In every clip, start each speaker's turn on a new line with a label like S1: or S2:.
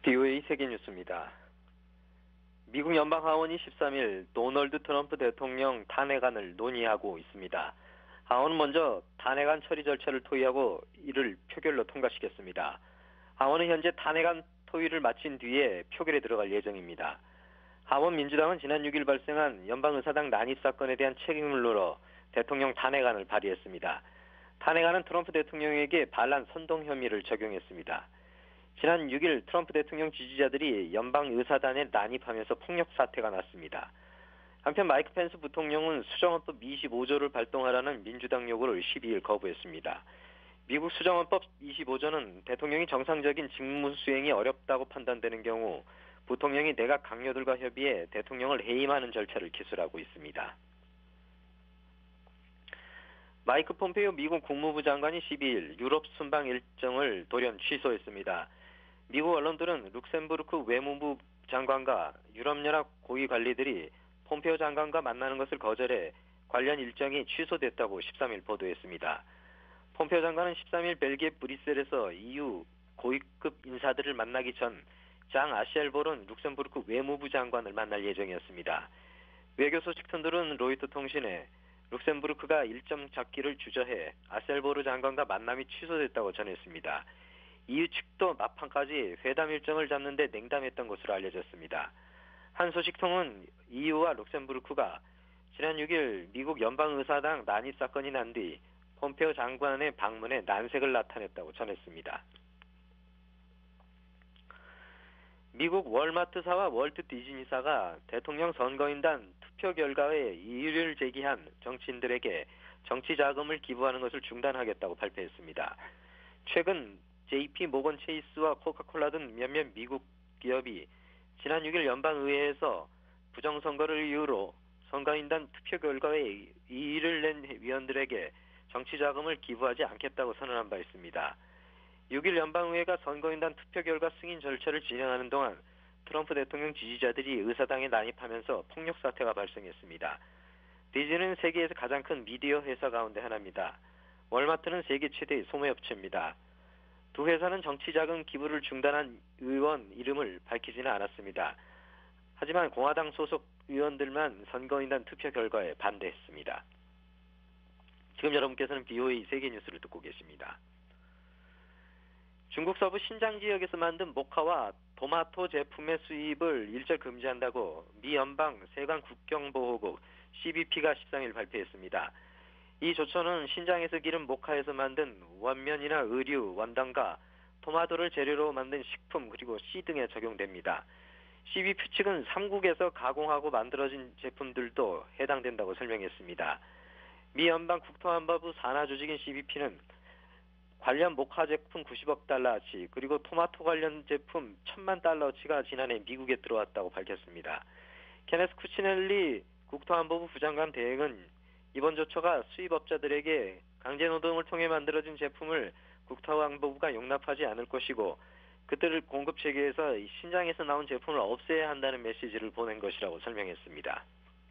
S1: BOA 세계뉴스입니다. 미국 연방하원이 13일 도널드 트럼프 대통령 탄핵안을 논의하고 있습니다. 하원은 먼저 탄핵안 처리 절차를 토의하고 이를 표결로 통과시켰습니다. 하원은 현재 탄핵안 토의를 마친 뒤에 표결에 들어갈 예정입니다. 하원 민주당은 지난 6일 발생한 연방의사당 난입 사건에 대한 책임을 물어 대통령 탄핵안을 발의했습니다. 탄핵안은 트럼프 대통령에게 반란 선동 혐의를 적용했습니다. 지난 6일 트럼프 대통령 지지자들이 연방의사단에 난입하면서 폭력 사태가 났습니다. 한편 마이크 펜스 부통령은 수정헌법 25조를 발동하라는 민주당 요구를 12일 거부했습니다. 미국 수정헌법 25조는 대통령이 정상적인 직무 수행이 어렵다고 판단되는 경우 부통령이 내각 강요들과 협의해 대통령을 해임하는 절차를 기술하고 있습니다. 마이크 폼페이오 미국 국무부 장관이 12일 유럽 순방 일정을 돌연 취소했습니다. 미국 언론들은 룩셈부르크 외무부 장관과 유럽연합 고위 관리들이 폼페이오 장관과 만나는 것을 거절해 관련 일정이 취소됐다고 13일 보도했습니다. 폼페이오 장관은 13일 벨기에 브뤼셀에서 EU 고위급 인사들을 만나기 전 장 아시엘보른 룩셈부르크 외무부 장관을 만날 예정이었습니다. 외교 소식통들은 로이터 통신에 룩셈부르크가 일정 잡기를 주저해 아셀보르 장관과 만남이 취소됐다고 전했습니다. EU 측도 막판까지 회담 일정을 잡는 데 냉담했던 것으로 알려졌습니다. 한 소식통은 EU와 룩셈부르크가 지난 6일 미국 연방의사당 난입 사건이 난 뒤 폼페이오 장관의 방문에 난색을 나타냈다고 전했습니다. 미국 월마트사와 월트 디즈니사가 대통령 선거인단 투표 결과에 이의를 제기한 정치인들에게 정치 자금을 기부하는 것을 중단하겠다고 발표했습니다. 최근 JP 모건 체이스와 코카콜라 등 몇몇 미국 기업이 지난 6일 연방의회에서 부정선거를 이유로 선거인단 투표 결과에 이의를 낸 위원들에게 정치 자금을 기부하지 않겠다고 선언한 바 있습니다. 6일 연방의회가 선거인단 투표 결과 승인 절차를 진행하는 동안 트럼프 대통령 지지자들이 의사당에 난입하면서 폭력 사태가 발생했습니다. 디즈니는 세계에서 가장 큰 미디어 회사 가운데 하나입니다. 월마트는 세계 최대의 소매업체입니다. 두 회사는 정치자금 기부를 중단한 의원 이름을 밝히지는 않았습니다. 하지만 공화당 소속 의원들만 선거인단 투표 결과에 반대했습니다. 지금 여러분께서는 BOA 세계뉴스를 듣고 계십니다. 중국 서부 신장 지역에서 만든 모카와 토마토 제품의 수입을 일절 금지한다고 미 연방 세관 국경보호국 CBP가 13일 발표했습니다. 이 조처는 신장에서 기른 모카에서 만든 원면이나 의류, 원단과 토마토를 재료로 만든 식품 그리고 씨 등에 적용됩니다. CBP 측은 3국에서 가공하고 만들어진 제품들도 해당된다고 설명했습니다. 미 연방 국토안보부 산하 조직인 CBP는 관련 모카 제품 90억 달러어치 그리고 토마토 관련 제품 1,000만 달러어치가 지난해 미국에 들어왔다고 밝혔습니다. 케네스 쿠치넬리 국토안보부 부장관 대행은 이번 조처가 수입업자들에게 강제노동을 통해 만들어진 제품을 국토안보부가 용납하지 않을 것이고 그들을 공급체계에서 신장에서 나온 제품을 없애야 한다는 메시지를 보낸 것이라고 설명했습니다.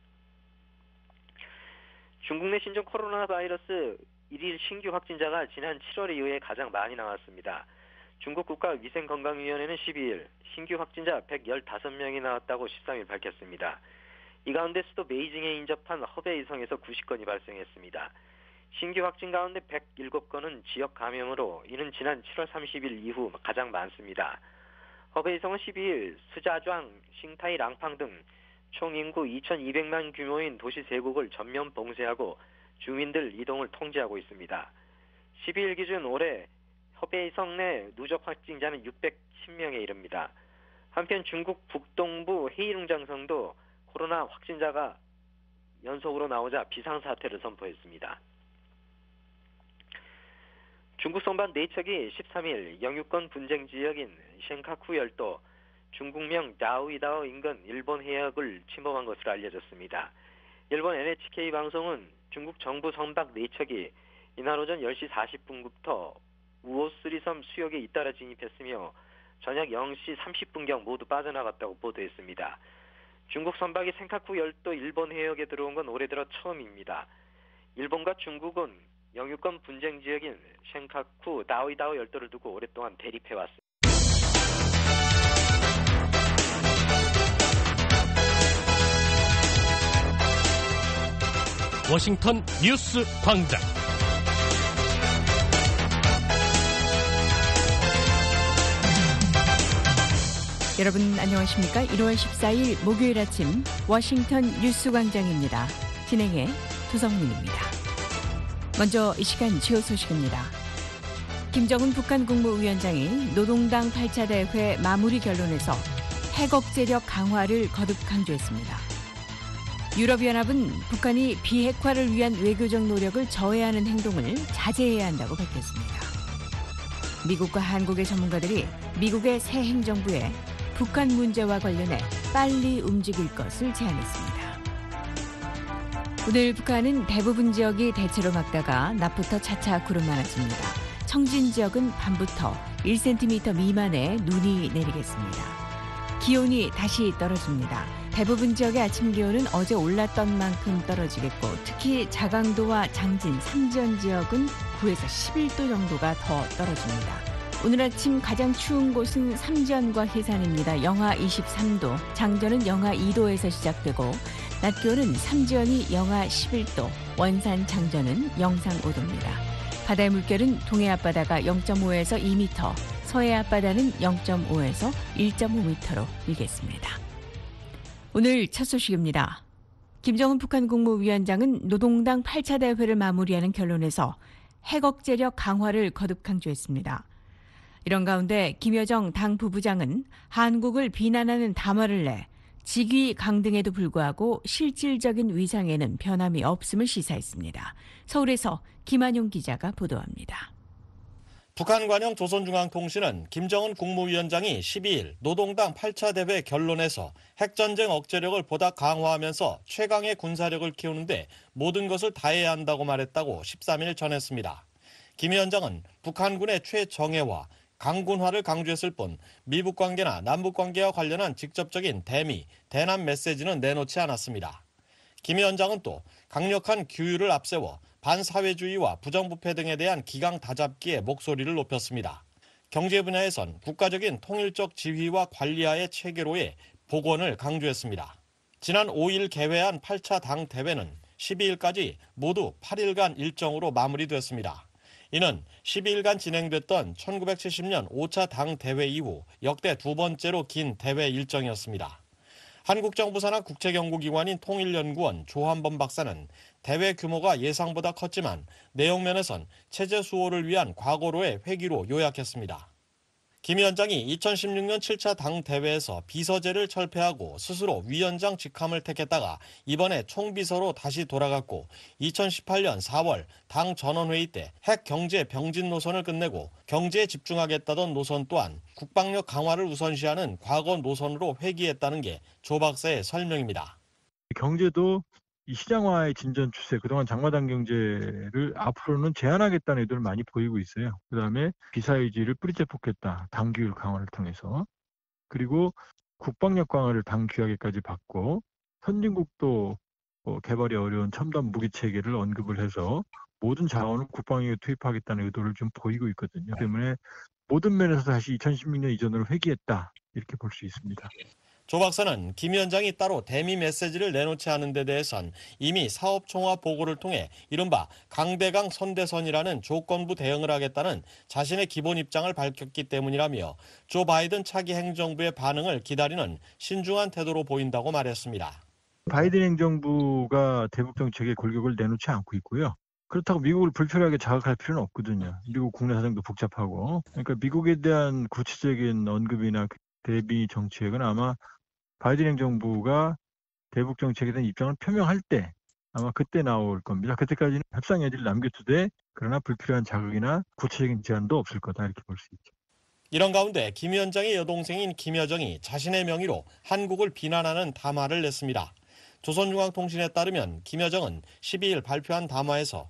S1: 중국 내 신종 코로나 바이러스 1일 신규 확진자가 지난 7월 이후에 가장 많이 나왔습니다. 중국 국가위생건강위원회는 12일 신규 확진자 115명이 나왔다고 13일 밝혔습니다. 이 가운데 수도 베이징에 인접한 허베이성에서 90건이 발생했습니다. 신규 확진 가운데 107건은 지역 감염으로 이는 지난 7월 30일 이후 가장 많습니다. 허베이성은 12일 스자좌ang, 싱타이 랑팡 등 총 인구 2,200만 규모인 도시 3곳을 전면 봉쇄하고 주민들 이동을 통제하고 있습니다. 12일 기준 올해 허베이성 내 누적 확진자는 610명에 이릅니다. 한편 중국 북동부 헤이룽장성도 코로나 확진자가 연속으로 나오자 비상사태를 선포했습니다. 중국 선반 4척이 13일 영유권 분쟁 지역인 셴카쿠 열도 중국명 다오이다오 인근 일본 해역을 침범한 것으로 알려졌습니다. 일본 NHK 방송은 중국 정부 선박 4척이 이날 오전 10시 40분부터 우오스리섬 수역에 잇따라 진입했으며 저녁 0시 30분경 모두 빠져나갔다고 보도했습니다. 중국 선박이 센카쿠 열도 일본 해역에 들어온 건 올해 들어 처음입니다. 일본과 중국은 영유권 분쟁 지역인 셴카쿠 다오이다오 열도를 두고 오랫동안 대립해왔습니다.
S2: 워싱턴 뉴스 광장.
S3: 여러분 안녕하십니까? 1월 14일 목요일 아침 워싱턴 뉴스 광장입니다. 진행의 두성민입니다. 먼저 이 시간 주요 소식입니다. 김정은 북한 국무위원장이 노동당 8차 대회 마무리 결론에서 핵 억제력 강화를 거듭 강조했습니다. 유럽연합은 북한이 비핵화를 위한 외교적 노력을 저해하는 행동을 자제해야 한다고 밝혔습니다. 미국과 한국의 전문가들이 미국의 새 행정부에 북한 문제와 관련해 빨리 움직일 것을 제안했습니다. 오늘 북한은 대부분 지역이 대체로 맑다가 낮부터 차차 구름 많아집니다. 청진 지역은 밤부터 1cm 미만의 눈이 내리겠습니다. 기온이 다시 떨어집니다. 대부분 지역의 아침 기온은 어제 올랐던 만큼 떨어지겠고 특히 자강도와 장진, 삼지연 지역은 9에서 11도 정도가 더 떨어집니다. 오늘 아침 가장 추운 곳은 삼지연과 해산입니다. 영하 23도, 장전은 영하 2도에서 시작되고 낮 기온은 삼지연이 영하 11도, 원산 장전은 영상 5도입니다. 바다의 물결은 동해 앞바다가 0.5에서 2m, 서해 앞바다는 0.5에서 1.5m로 일겠습니다. 오늘 첫 소식입니다. 김정은 북한 국무위원장은 노동당 8차 대회를 마무리하는 결론에서 핵 억제력 강화를 거듭 강조했습니다. 이런 가운데 김여정 당 부부장은 한국을 비난하는 담화를 내 직위 강등에도 불구하고 실질적인 위상에는 변함이 없음을 시사했습니다. 서울에서 김한용 기자가 보도합니다.
S4: 북한 관영 조선중앙통신은 김정은 국무위원장이 12일 노동당 8차 대회 결론에서 핵전쟁 억제력을 보다 강화하면서 최강의 군사력을 키우는데 모든 것을 다해야 한다고 말했다고 13일 전했습니다. 김 위원장은 북한군의 최정예와 강군화를 강조했을 뿐 미북 관계나 남북 관계와 관련한 직접적인 대미, 대남 메시지는 내놓지 않았습니다. 김 위원장은 또 강력한 규율을 앞세워 반사회주의와 부정부패 등에 대한 기강 다잡기에 목소리를 높였습니다. 경제 분야에선 국가적인 통일적 지휘와 관리하의 체계로의 복원을 강조했습니다. 지난 5일 개회한 8차 당 대회는 12일까지 모두 8일간 일정으로 마무리됐습니다. 이는 12일간 진행됐던 1970년 5차 당 대회 이후 역대 두 번째로 긴 대회 일정이었습니다. 한국정부 산하 국책연구기관인 통일연구원 조한범 박사는 대회 규모가 예상보다 컸지만 내용면에선 체제 수호를 위한 과거로의 회기로 요약했습니다. 김 위원장이 2016년 7차 당 대회에서 비서제를 철폐하고 스스로 위원장 직함을 택했다가 이번에 총비서로 다시 돌아갔고 2018년 4월 당 전원회의 때 핵 경제 병진 노선을 끝내고 경제에 집중하겠다던 노선 또한 국방력 강화를 우선시하는 과거 노선으로 회귀했다는 게 조 박사의 설명입니다.
S5: 경제도 이 시장화의 진전 추세, 그동안 장마당 경제를 앞으로는 제한하겠다는 의도를 많이 보이고 있어요. 그다음에 비사의지를 뿌리째 뽑겠다. 당 규율 강화를 통해서. 그리고 국방력 강화를 당 규약에까지 받고 선진국도 개발이 어려운 첨단 무기 체계를 언급을 해서 모든 자원을 국방력에 투입하겠다는 의도를 좀 보이고 있거든요. 때문에 모든 면에서 다시 2016년 이전으로 회귀했다. 이렇게 볼 수 있습니다.
S4: 조 박사는 김 위원장이 따로 대미 메시지를 내놓지 않은 데 대해선 이미 사업총화 보고를 통해 이른바 강대강 선대선이라는 조건부 대응을 하겠다는 자신의 기본 입장을 밝혔기 때문이라며 조 바이든 차기 행정부의 반응을 기다리는 신중한 태도로 보인다고 말했습니다.
S5: 바이든 행정부가 대북 정책에 골격을 내놓지 않고 있고요. 그렇다고 미국을 불필요하게 자극할 필요는 없거든요. 미국 국내 사정도 복잡하고. 그러니까 미국에 대한 구체적인 언급이나 대비 정책은 아마 바이든 행정부가 대북 정책에 대한 입장을 표명할 때 아마 그때 나올 겁니다. 그때까지는 협상 여지를 남겨두되 그러나 불필요한 자극이나 구체적인 제안도 없을 거다 이렇게 볼 수 있죠.
S4: 이런 가운데 김 위원장의 여동생인 김여정이 자신의 명의로 한국을 비난하는 담화를 냈습니다. 조선중앙통신에 따르면 김여정은 12일 발표한 담화에서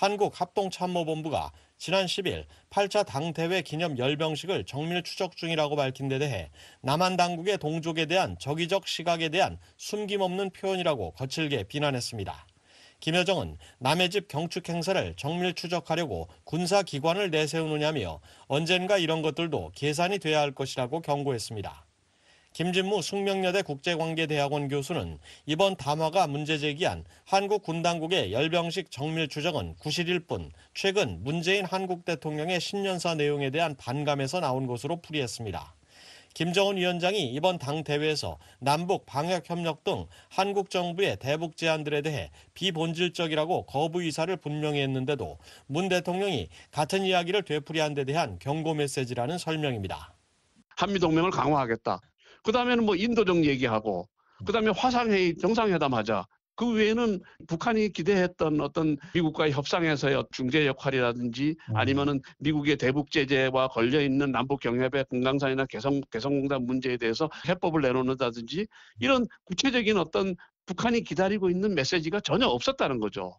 S4: 한국합동참모본부가 지난 10일 8차 당대회 기념 열병식을 정밀 추적 중이라고 밝힌 데 대해 남한 당국의 동족에 대한 적의적 시각에 대한 숨김없는 표현이라고 거칠게 비난했습니다. 김여정은 남의 집 경축 행사를 정밀 추적하려고 군사기관을 내세우느냐며 언젠가 이런 것들도 계산이 돼야 할 것이라고 경고했습니다. 김진무 숙명여대 국제관계대학원 교수는 이번 담화가 문제 제기한 한국 군당국의 열병식 정밀 추정은 구실일 뿐 최근 문재인 한국 대통령의 신년사 내용에 대한 반감에서 나온 것으로 풀이했습니다. 김정은 위원장이 이번 당 대회에서 남북 방역 협력 등 한국 정부의 대북 제안들에 대해 비본질적이라고 거부 의사를 분명히 했는데도 문 대통령이 같은 이야기를 되풀이한 데 대한 경고 메시지라는 설명입니다.
S6: 한미동맹을 강화하겠다. 그다음에는 뭐 인도적 얘기하고 그다음에 화상회의 정상회담 하자. 그 외에는 북한이 기대했던 어떤 미국과의 협상에서의 중재 역할이라든지 아니면은 미국의 대북 제재와 걸려 있는 남북 경협의 금강산이나 개성공단 문제에 대해서 해법을 내놓는다든지 이런 구체적인 어떤 북한이 기다리고 있는 메시지가 전혀 없었다는 거죠.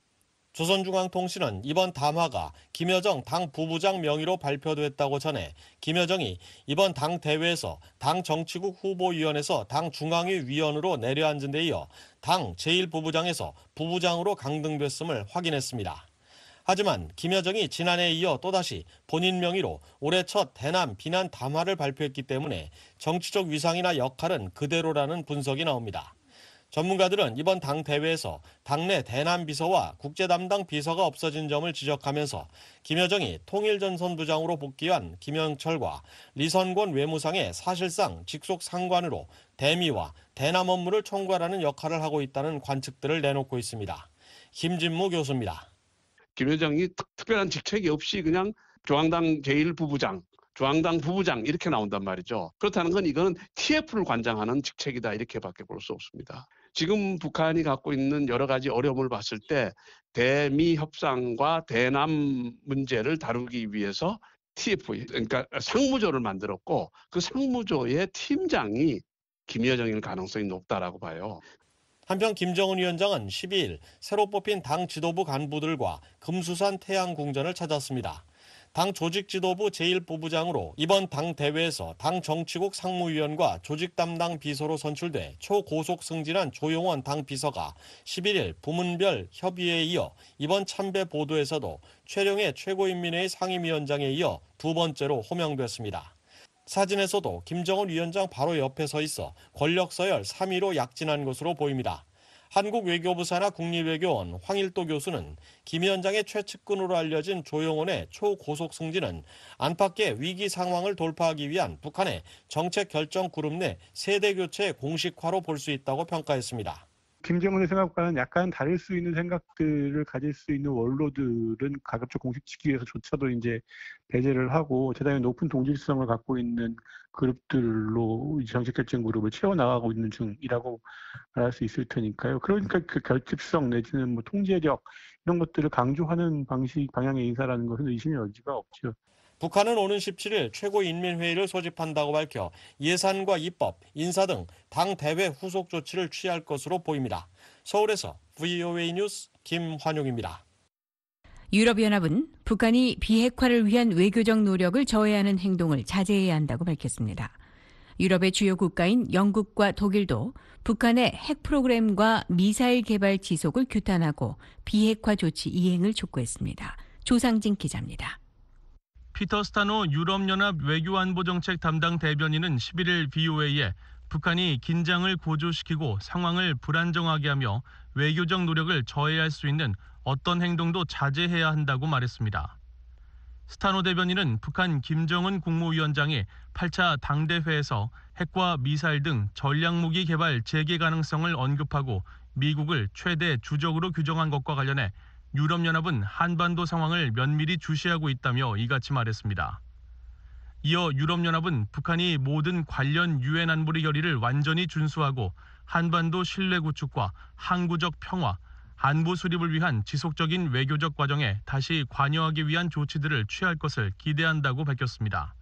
S4: 조선중앙통신은 이번 담화가 김여정 당 부부장 명의로 발표됐다고 전해 김여정이 이번 당 대회에서 당 정치국 후보위원회에서 당 중앙위 위원으로 내려앉은 데 이어 당 제1부부장에서 부부장으로 강등됐음을 확인했습니다. 하지만 김여정이 지난해에 이어 또다시 본인 명의로 올해 첫 대남 비난 담화를 발표했기 때문에 정치적 위상이나 역할은 그대로라는 분석이 나옵니다. 전문가들은 이번 당 대회에서 당내 대남 비서와 국제 담당 비서가 없어진 점을 지적하면서 김여정이 통일전선부장으로 복귀한 김영철과 리선권 외무상의 사실상 직속 상관으로 대미와 대남 업무를 총괄하는 역할을 하고 있다는 관측들을 내놓고 있습니다. 김진무 교수입니다.
S6: 김여정이 특별한 직책이 없이 그냥 중앙당 제1부부장, 중앙당 부부장 이렇게 나온단 말이죠. 그렇다는 건 이거는 TF를 관장하는 직책이다 이렇게밖에 볼 수 없습니다. 지금 북한이 갖고 있는 여러 가지 어려움을 봤을 때 대미 협상과 대남 문제를 다루기 위해서 TF, 그러니까 상무조를 만들었고 그 상무조의 팀장이 김여정일 가능성이 높다라고 봐요.
S4: 한편 김정은 위원장은 12일 새로 뽑힌 당 지도부 간부들과 금수산 태양궁전을 찾았습니다. 당 조직지도부 제1부부장으로 이번 당 대회에서 당 정치국 상무위원과 조직 담당 비서로 선출돼 초고속 승진한 조용원 당 비서가 11일 부문별 협의회에 이어 이번 참배 보도에서도 최룡해 최고인민회의 상임위원장에 이어 두 번째로 호명됐습니다. 사진에서도 김정은 위원장 바로 옆에 서 있어 권력 서열 3위로 약진한 것으로 보입니다. 한국 외교부 산하 국립외교원 황일도 교수는 김 위원장의 최측근으로 알려진 조용원의 초고속 승진은 안팎의 위기 상황을 돌파하기 위한 북한의 정책 결정 그룹 내 세대 교체의 공식화로 볼 수 있다고 평가했습니다.
S7: 김정은의 생각과는 약간 다를 수 있는 생각들을 가질 수 있는 원로들은 가급적 공식지기 위해서조차도 이제 배제를 하고 대단히 높은 동질성을 갖고 있는 그룹들로 정책결정 그룹을 채워나가고 있는 중이라고 말할 수 있을 테니까요. 그러니까 그 결집성 내지는 뭐 통제력 이런 것들을 강조하는 방향의 인사라는 것은 의심이 여지가 없죠.
S4: 북한은 오는 17일 최고인민회의를 소집한다고 밝혀 예산과 입법, 인사 등 당 대회 후속 조치를 취할 것으로 보입니다. 서울에서 VOA 뉴스 김환용입니다.
S3: 유럽연합은 북한이 비핵화를 위한 외교적 노력을 저해하는 행동을 자제해야 한다고 밝혔습니다. 유럽의 주요 국가인 영국과 독일도 북한의 핵 프로그램과 미사일 개발 지속을 규탄하고 비핵화 조치 이행을 촉구했습니다. 조상진 기자입니다.
S8: 피터 스타노 유럽연합 외교안보정책 담당 대변인은 11일 VOA에 북한이 긴장을 고조시키고 상황을 불안정하게 하며 외교적 노력을 저해할 수 있는 어떤 행동도 자제해야 한다고 말했습니다. 스타노 대변인은 북한 김정은 국무위원장이 8차 당대회에서 핵과 미사일 등 전략무기 개발 재개 가능성을 언급하고 미국을 최대 주적으로 규정한 것과 관련해 유럽연합은 한반도 상황을 면밀히 주시하고 있다며 이같이 말했습니다. 이어 유럽연합은 북한이 모든 관련 유엔 안보리 결의를 완전히 준수하고 한반도 신뢰 구축과 항구적 평화, 안보 수립을 위한 지속적인 외교적 과정에 다시 관여하기 위한 조치들을 취할 것을 기대한다고 밝혔습니다.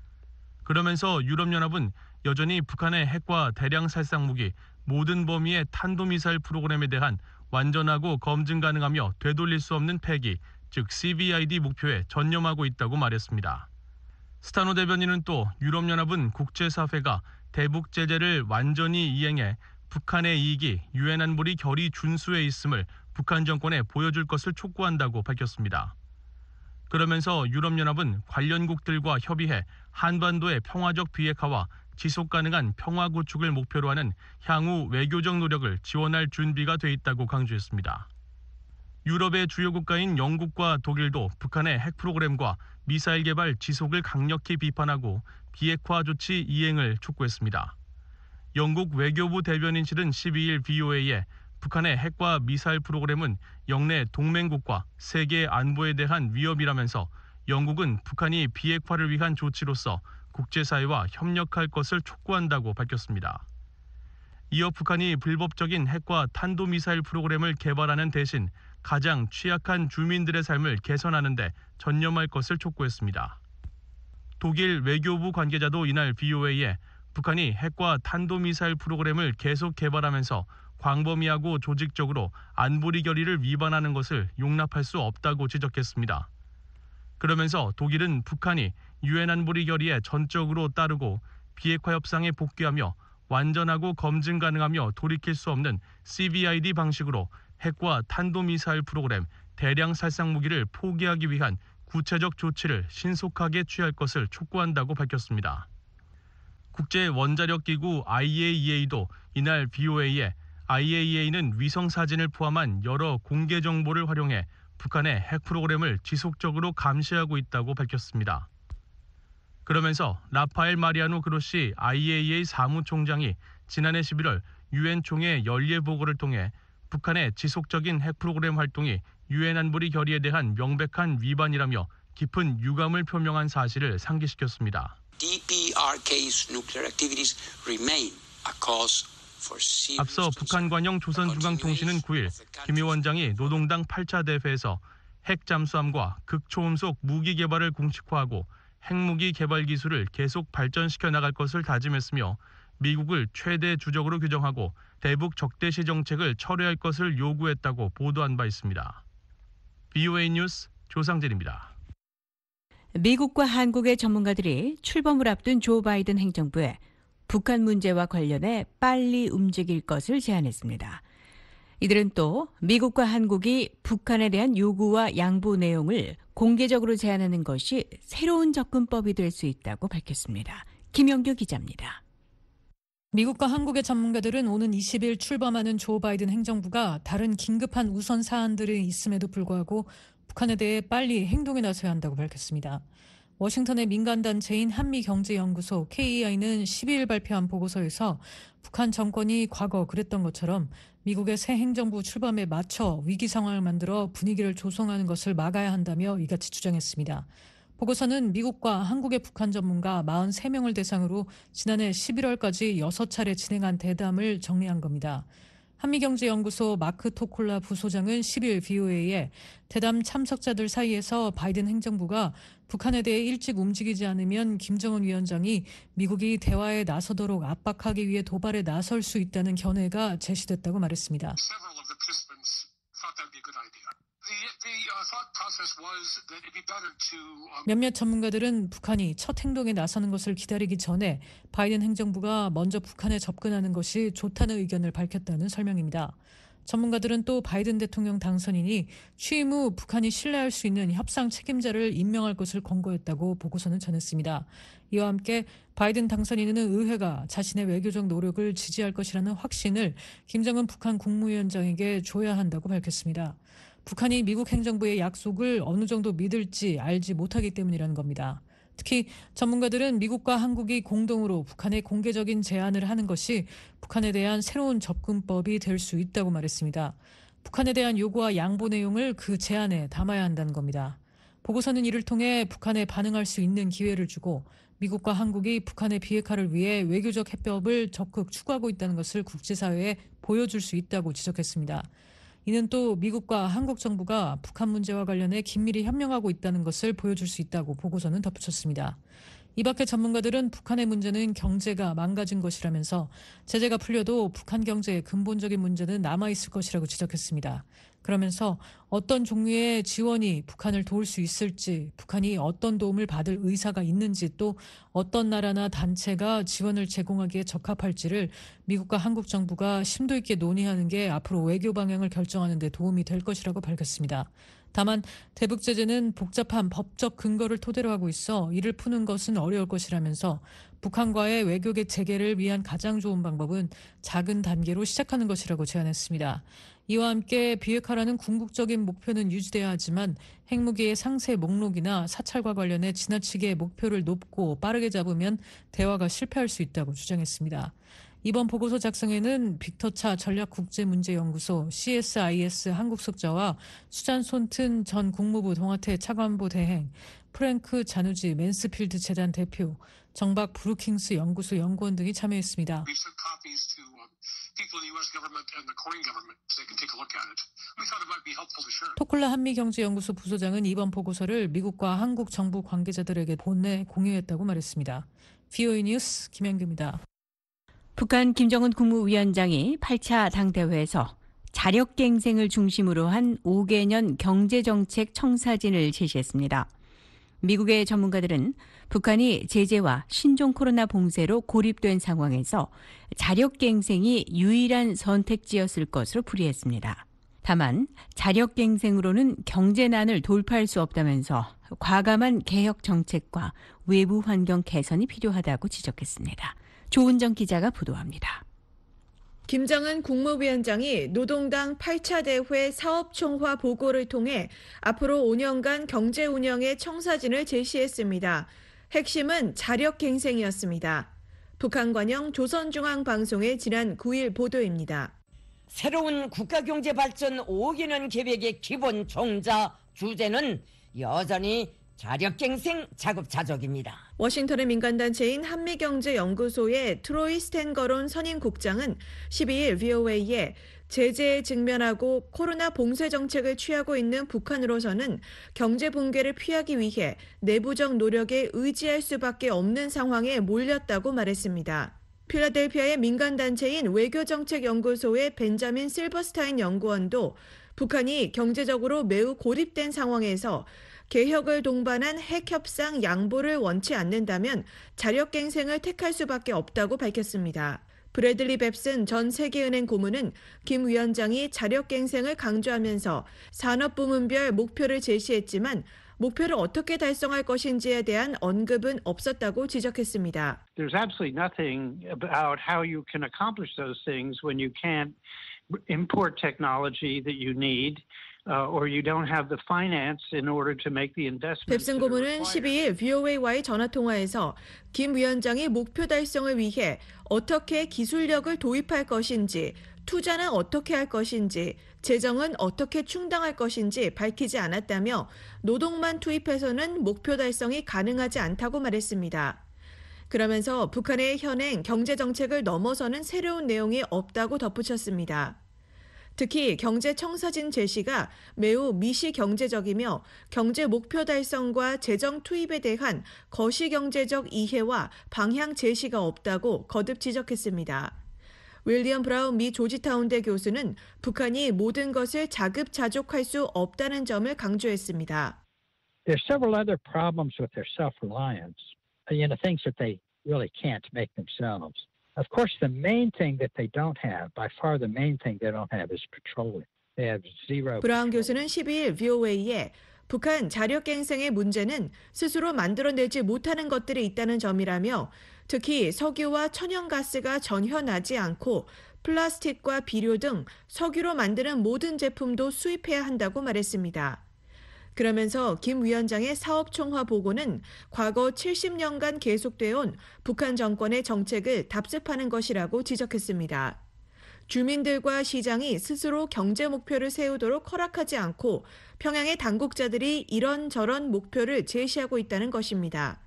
S8: 그러면서 유럽연합은 여전히 북한의 핵과 대량 살상 무기, 모든 범위의 탄도미사일 프로그램에 대한 완전하고 검증 가능하며 되돌릴 수 없는 폐기, 즉 CVID 목표에 전념하고 있다고 말했습니다. 스타노 대변인은 또 유럽연합은 국제사회가 대북 제재를 완전히 이행해 북한의 이익이 유엔 안보리 결의 준수에 있음을 북한 정권에 보여줄 것을 촉구한다고 밝혔습니다. 그러면서 유럽연합은 관련국들과 협의해 한반도의 평화적 비핵화와 지속 가능한 평화 구축을 목표로 하는 향후 외교적 노력을 지원할 준비가 돼 있다고 강조했습니다. 유럽의 주요 국가인 영국과 독일도 북한의 핵 프로그램과 미사일 개발 지속을 강력히 비판하고 비핵화 조치 이행을 촉구했습니다. 영국 외교부 대변인실은 12일 VOA에 북한의 핵과 미사일 프로그램은 영내 동맹국과 세계 안보에 대한 위협이라면서 영국은 북한이 비핵화를 위한 조치로서 국제사회와 협력할 것을 촉구한다고 밝혔습니다. 이어 북한이 불법적인 핵과 탄도미사일 프로그램을 개발하는 대신 가장 취약한 주민들의 삶을 개선하는 데 전념할 것을 촉구했습니다. 독일 외교부 관계자도 이날 VOA에 북한이 핵과 탄도미사일 프로그램을 계속 개발하면서 광범위하고 조직적으로 안보리 결의를 위반하는 것을 용납할 수 없다고 지적했습니다. 그러면서 독일은 북한이 유엔 안보리 결의에 전적으로 따르고 비핵화 협상에 복귀하며 완전하고 검증 가능하며 돌이킬 수 없는 CVID 방식으로 핵과 탄도미사일 프로그램, 대량 살상 무기를 포기하기 위한 구체적 조치를 신속하게 취할 것을 촉구한다고 밝혔습니다. 국제원자력기구 IAEA도 이날 VOA에 IAEA는 위성사진을 포함한 여러 공개 정보를 활용해 북한의 핵 프로그램을 지속적으로 감시하고 있다고 밝혔습니다. 그러면서 라파엘 마리아노 그로시 IAEA 사무총장이 지난해 11월 유엔 총회 연례 보고를 통해 북한의 지속적인 핵 프로그램 활동이 유엔 안보리 결의에 대한 명백한 위반이라며 깊은 유감을 표명한 사실을 상기시켰습니다.
S9: DPRK's nuclear activities remain a cause for serious
S8: 앞서 북한 관영 조선중앙통신은 9일 김 위원장이 노동당 8차 대회에서 핵 잠수함과 극초음속 무기 개발을 공식화하고 핵무기 개발 기술을 계속 발전시켜 나갈 것을 다짐했으며 미국을 최대 주적으로 규정하고 대북 적대시 정책을 철회할 것을 요구했다고 보도한 바 있습니다. VOA 뉴스 조상진입니다.
S3: 미국과 한국의 전문가들이 출범을 앞둔 조 바이든 행정부에 북한 문제와 관련해 빨리 움직일 것을 제안했습니다. 이들은 또 미국과 한국이 북한에 대한 요구와 양보 내용을 공개적으로 제안하는 것이 새로운 접근법이 될 수 있다고 밝혔습니다. 김영규 기자입니다.
S10: 미국과 한국의 전문가들은 오는 20일 출범하는 조 바이든 행정부가 다른 긴급한 우선 사안들이 있음에도 불구하고 북한에 대해 빨리 행동에 나서야 한다고 밝혔습니다. 워싱턴의 민간단체인 한미경제연구소 KEI는 12일 발표한 보고서에서 북한 정권이 과거 그랬던 것처럼 미국의 새 행정부 출범에 맞춰 위기 상황을 만들어 분위기를 조성하는 것을 막아야 한다며 이같이 주장했습니다. 보고서는 미국과 한국의 북한 전문가 43명을 대상으로 지난해 11월까지 6차례 진행한 대담을 정리한 겁니다. 한미경제연구소 마크 토콜라 부소장은 10일 VOA에 대담 참석자들 사이에서 바이든 행정부가 북한에 대해 일찍 움직이지 않으면 김정은 위원장이 미국이 대화에 나서도록 압박하기 위해 도발에 나설 수 있다는 견해가 제시됐다고 말했습니다. 몇몇 전문가들은 북한이 첫 행동에 나서는 것을 기다리기 전에 바이든 행정부가 먼저 북한에 접근하는 것이 좋다는 의견을 밝혔다는 설명입니다. 전문가들은 또 바이든 대통령 당선인이 취임 후 북한이 신뢰할 수 있는 협상 책임자를 임명할 것을 권고했다고 보고서는 전했습니다. 이와 함께 바이든 당선인은 의회가 자신의 외교적 노력을 지지할 것이라는 확신을 김정은 북한 국무위원장에게 줘야 한다고 밝혔습니다. 북한이 미국 행정부의 약속을 어느 정도 믿을지 알지 못하기 때문이라는 겁니다. 특히 전문가들은 미국과 한국이 공동으로 북한에 공개적인 제안을 하는 것이 북한에 대한 새로운 접근법이 될 수 있다고 말했습니다. 북한에 대한 요구와 양보 내용을 그 제안에 담아야 한다는 겁니다. 보고서는 이를 통해 북한에 반응할 수 있는 기회를 주고 미국과 한국이 북한의 비핵화를 위해 외교적 해법을 적극 추구하고 있다는 것을 국제사회에 보여줄 수 있다고 지적했습니다. 이는 또 미국과 한국 정부가 북한 문제와 관련해 긴밀히 협력하고 있다는 것을 보여줄 수 있다고 보고서는 덧붙였습니다. 이 밖에 전문가들은 북한의 문제는 경제가 망가진 것이라면서 제재가 풀려도 북한 경제의 근본적인 문제는 남아있을 것이라고 지적했습니다. 그러면서 어떤 종류의 지원이 북한을 도울 수 있을지, 북한이 어떤 도움을 받을 의사가 있는지, 또 어떤 나라나 단체가 지원을 제공하기에 적합할지를 미국과 한국 정부가 심도 있게 논의하는 게 앞으로 외교 방향을 결정하는 데 도움이 될 것이라고 밝혔습니다. 다만 대북 제재는 복잡한 법적 근거를 토대로 하고 있어 이를 푸는 것은 어려울 것이라면서 북한과의 외교계 재개를 위한 가장 좋은 방법은 작은 단계로 시작하는 것이라고 제안했습니다. 이와 함께 비핵화라는 궁극적인 목표는 유지돼야 하지만 핵무기의 상세 목록이나 사찰과 관련해 지나치게 목표를 높고 빠르게 잡으면 대화가 실패할 수 있다고 주장했습니다. 이번 보고서 작성에는 빅터차 전략국제문제연구소 CSIS 한국석자와 수잔 손튼 전 국무부 동아태 차관보 대행, 프랭크 자누지 맨스필드 재단 대표, 정박 브루킹스 연구소 연구원 등이 참여했습니다. 토클라 한미경제연구소 부소장은 이번 보고서를 미국과 한국 정부 관계자들에게 보내 공유했다고 말했습니다. VOA 뉴스 김현규입니다.
S3: 북한 김정은 국무위원장이 8차 당대회에서 자력갱생을 중심으로 한 5개년 경제정책 청사진을 제시했습니다. 미국의 전문가들은 북한이 제재와 신종 코로나 봉쇄로 고립된 상황에서 자력갱생이 유일한 선택지였을 것으로 풀이했습니다. 다만 자력갱생으로는 경제난을 돌파할 수 없다면서 과감한 개혁 정책과 외부 환경 개선이 필요하다고 지적했습니다. 조은정 기자가 보도합니다.
S11: 김정은 국무위원장이 노동당 8차 대회 사업총화 보고를 통해 앞으로 5년간 경제 운영의 청사진을 제시했습니다. 핵심은 자력갱생이었습니다. 북한관영 조선중앙방송의 지난 9일 보도입니다.
S12: 새로운 국가경제발전 5개년 계획의 기본 총자 주제는 여전히 자력갱생 자급자족입니다.
S11: 워싱턴의 민간단체인 한미경제연구소의 트로이 스탠거론 선임국장은 12일 VOA에 제재에 직면하고 코로나 봉쇄 정책을 취하고 있는 북한으로서는 경제 붕괴를 피하기 위해 내부적 노력에 의지할 수밖에 없는 상황에 몰렸다고 말했습니다. 필라델피아의 민간단체인 외교정책연구소의 벤자민 실버스타인 연구원도 북한이 경제적으로 매우 고립된 상황에서 개혁을 동반한 핵협상 양보를 원치 않는다면 자력갱생을 택할 수밖에 없다고 밝혔습니다. 브래들리 뱁슨 전 세계은행 고문은 김 위원장이 자력갱생을 강조하면서 산업부문별 목표를 제시했지만 목표를 어떻게 달성할 것인지에 대한 언급은 없었다고 지적했습니다.
S13: There's absolutely nothing about how you can accomplish those things when you can't import technology that you need. Or you don't have the finance in order to make the investments.
S11: 뱁슨 고문은 12일 VOA와의 전화통화에서 김 위원장이 목표 달성을 위해 어떻게 기술력을 도입할 것인지, 투자는 어떻게 할 것인지, 재정은 어떻게 충당할 것인지 밝히지 않았다며 노동만 투입해서는 목표 달성이 가능하지 않다고 말했습니다. 그러면서 북한의 현행 경제정책을 넘어서는 새로운 내용이 없다고 덧붙였습니다. 특히 경제 청사진 제시가 매우 미시경제적이며 경제 목표 달성과 재정 투입에 대한 거시경제적 이해와 방향 제시가 없다고 거듭 지적했습니다. 윌리엄 브라운 미 조지타운대 교수는 북한이 모든 것을 자급자족할 수 없다는 점을 강조했습니다.
S14: There are several other problems with their self-reliance, things that they really can't make themselves. Of course, the main thing that they don't have, by far the main thing they don't have is petroleum. They have zero.
S11: 브라운 교수는 12일 VOA에 북한 자력갱생의 문제는 스스로 만들어내지 못하는 것들이 있다는 점이라며 특히 석유와 천연가스가 전혀 나지 않고 플라스틱과 비료 등 석유로 만드는 모든 제품도 수입해야 한다고 말했습니다. 그러면서 김 위원장의 사업총화 보고는 과거 70년간 계속되어 온 북한 정권의 정책을 답습하는 것이라고 지적했습니다. 주민들과 시장이 스스로 경제 목표를 세우도록 허락하지 않고 평양의 당국자들이 이런저런 목표를 제시하고 있다는 것입니다.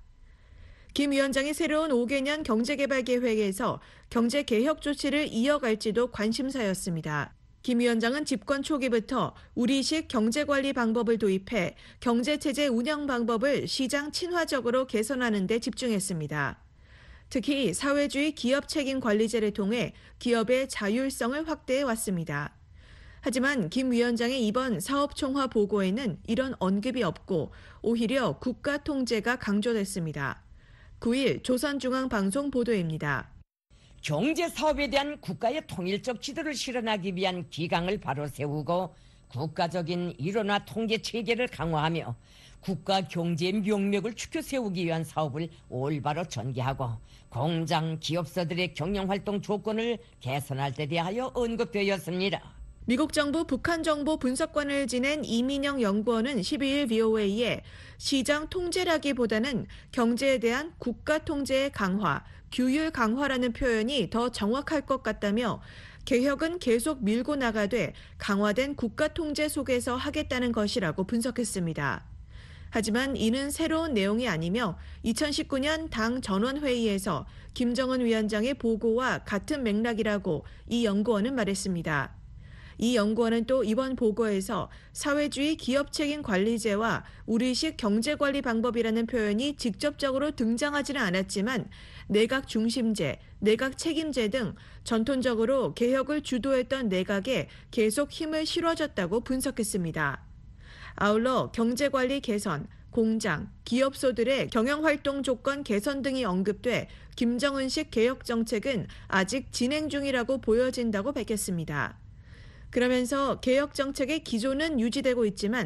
S11: 김 위원장이 새로운 5개년 경제개발계획에서 경제개혁 조치를 이어갈지도 관심사였습니다. 김 위원장은 집권 초기부터 우리식 경제관리 방법을 도입해 경제체제 운영 방법을 시장 친화적으로 개선하는 데 집중했습니다. 특히 사회주의 기업책임관리제를 통해 기업의 자율성을 확대해 왔습니다. 하지만 김 위원장의 이번 사업총화 보고에는 이런 언급이 없고 오히려 국가통제가 강조됐습니다. 9일 조선중앙방송 보도입니다.
S12: 경제 사업에 대한 국가의 통일적 지도를 실현하기 위한 기강을 바로 세우고 국가적인 일원화 통제 체계를 강화하며 국가 경제의 명맥을 축혀 세우기 위한 사업을 올바로 전개하고 공장, 기업서들의 경영활동 조건을 개선할 데 대하여 언급되었습니다.
S11: 미국 정부 북한 정보 분석관을 지낸 이민영 연구원은 12일 VOA에 시장 통제라기보다는 경제에 대한 국가 통제의 강화, 규율 강화라는 표현이 더 정확할 것 같다며 개혁은 계속 밀고 나가되 강화된 국가 통제 속에서 하겠다는 것이라고 분석했습니다. 하지만 이는 새로운 내용이 아니며 2019년 당 전원회의에서 김정은 위원장의 보고와 같은 맥락이라고 이 연구원은 말했습니다. 이 연구원은 또 이번 보고에서 사회주의 기업책임 관리제와 우리식 경제관리 방법이라는 표현이 직접적으로 등장하지는 않았지만 내각 중심제, 내각 책임제 등 전통적으로 개혁을 주도했던 내각에 계속 힘을 실어줬다고 분석했습니다. 아울러 경제관리 개선, 공장, 기업소들의 경영활동 조건 개선 등이 언급돼 김정은식 개혁 정책은 아직 진행 중이라고 보여진다고 밝혔습니다. 그러면서 개혁 정책의 기조는 유지되고 있지만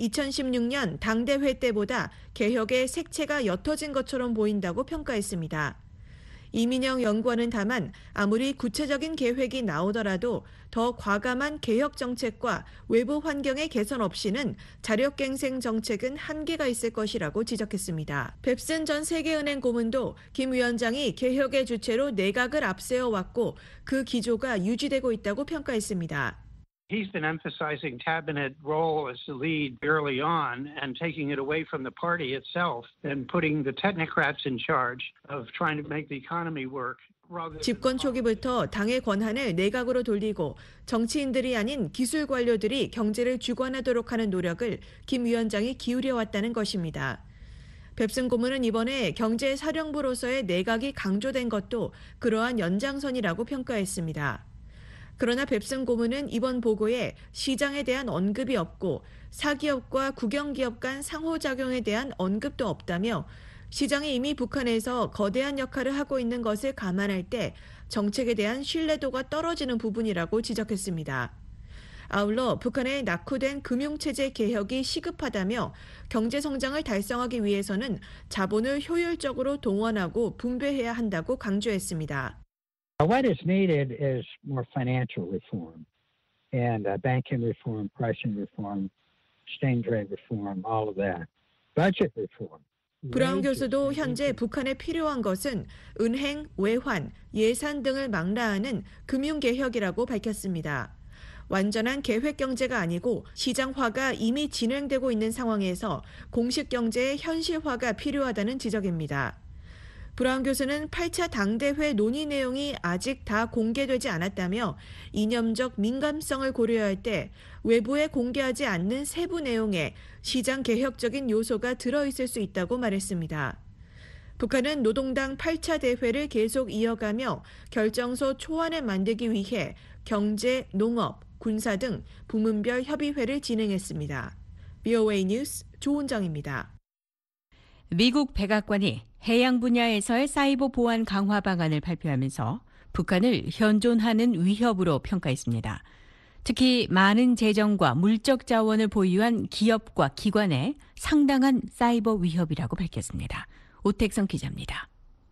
S11: 2016년 당대회 때보다 개혁의 색채가 옅어진 것처럼 보인다고 평가했습니다. 이민영 연구원은 다만 아무리 구체적인 계획이 나오더라도 더 과감한 개혁 정책과 외부 환경의 개선 없이는 자력갱생 정책은 한계가 있을 것이라고 지적했습니다. 뱁슨 전 세계은행 고문도 김 위원장이 개혁의 주체로 내각을 앞세워왔고 그 기조가 유지되고 있다고 평가했습니다.
S13: He's been emphasizing cabinet role as the lead early on and taking it away from the party itself and putting the technocrats in charge of trying to make the economy work.
S11: 집권 초기부터 당의 권한을 내각으로 돌리고 정치인들이 아닌 기술 관료들이 경제를 주관하도록 하는 노력을 김 위원장이 기울여왔다는 것입니다. 뱁슨 고문은 이번에 경제사령부로서의 내각이 강조된 것도 그러한 연장선이라고 평가했습니다. 그러나 뱁슨 고문은 이번 보고에 시장에 대한 언급이 없고 사기업과 국영기업 간 상호작용에 대한 언급도 없다며 시장이 이미 북한에서 거대한 역할을 하고 있는 것을 감안할 때 정책에 대한 신뢰도가 떨어지는 부분이라고 지적했습니다. 아울러 북한의 낙후된 금융체제 개혁이 시급하다며 경제성장을 달성하기 위해서는 자본을 효율적으로 동원하고 분배해야 한다고 강조했습니다.
S14: What is needed is more financial reform and banking reform, pricing reform, exchange rate reform, all of that. Budget reform.
S11: 브라운 교수도 현재 북한에 필요한 것은 은행, 외환, 예산 등을 망라하는 금융개혁이라고 밝혔습니다. 완전한 계획경제가 아니고 시장화가 이미 진행되고 있는 상황에서 공식경제의 현실화가 필요하다는 지적입니다. 브라운 교수는 8차 당대회 논의 내용이 아직 다 공개되지 않았다며 이념적 민감성을 고려할 때 외부에 공개하지 않는 세부 내용에 시장 개혁적인 요소가 들어있을 수 있다고 말했습니다. 북한은 노동당 8차 대회를 계속 이어가며 결정소 초안을 만들기 위해 경제, 농업, 군사 등 부문별 협의회를 진행했습니다. VOA 뉴스 조은정입니다.
S3: 미국 백악관이 해양 분야에서의 사이버 보안 강화 방안을 발표하면서 북한을 현존하는 위협으로 평가했습니다. 특히 많은 재정과 물적 자원을 보유한 기업과 기관에 상당한 사이버 위협이라고 밝혔습니다. 오택성 기자입니다.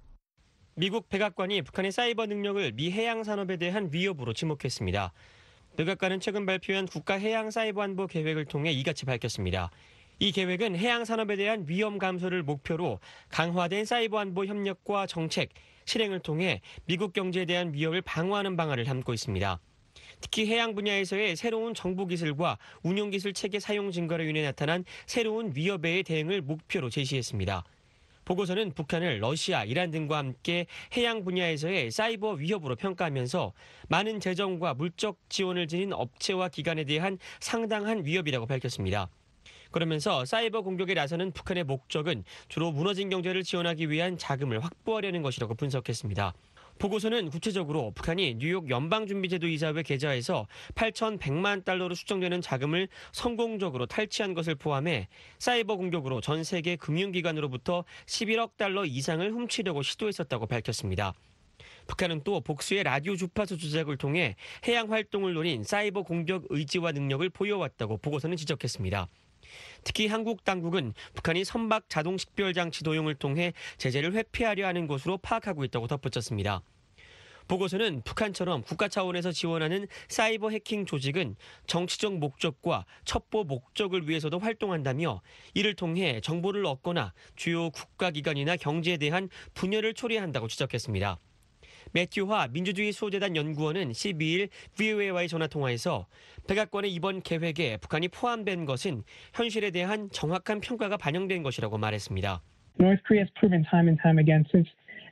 S15: 미국 백악관이 북한의 사이버 능력을 미 해양 산업에 대한 위협으로 지목했습니다. 백악관은 최근 발표한 국가 해양 사이버 안보 계획을 통해 이같이 밝혔습니다. 이 계획은 해양 산업에 대한 위험 감소를 목표로 강화된 사이버 안보 협력과 정책, 실행을 통해 미국 경제에 대한 위협을 방어하는 방안을 담고 있습니다. 특히 해양 분야에서의 새로운 정보 기술과 운용 기술 체계 사용 증가로 인해 나타난 새로운 위협에 대응을 목표로 제시했습니다. 보고서는 북한을 러시아, 이란 등과 함께 해양 분야에서의 사이버 위협으로 평가하면서 많은 재정과 물적 지원을 지닌 업체와 기관에 대한 상당한 위협이라고 밝혔습니다. 그러면서 사이버 공격에 나서는 북한의 목적은 주로 무너진 경제를 지원하기 위한 자금을 확보하려는 것이라고 분석했습니다. 보고서는 구체적으로 북한이 뉴욕 연방준비제도 이사회 계좌에서 8,100만 달러로 추정되는 자금을 성공적으로 탈취한 것을 포함해 사이버 공격으로 전 세계 금융기관으로부터 11억 달러 이상을 훔치려고 시도했었다고 밝혔습니다. 북한은 또 복수의 라디오 주파수 조작을 통해 해양 활동을 노린 사이버 공격 의지와 능력을 보여왔다고 보고서는 지적했습니다. 특히 한국 당국은 북한이 선박 자동 식별 장치 도용을 통해 제재를 회피하려 하는 것으로 파악하고 있다고 덧붙였습니다. 보고서는 북한처럼 국가 차원에서 지원하는 사이버 해킹 조직은 정치적 목적과 첩보 목적을 위해서도 활동한다며 이를 통해 정보를 얻거나 주요 국가기관이나 경제에 대한 분열을 초래한다고 지적했습니다. 매튜화 민주주의 수호재단 연구원은 12일 VOA와의 전화통화에서 백악관의 이번 계획에 북한이 포함된 것은 현실에 대한 정확한 평가가 반영된 것이라고 말했습니다.
S16: North Korea has proven time and time again since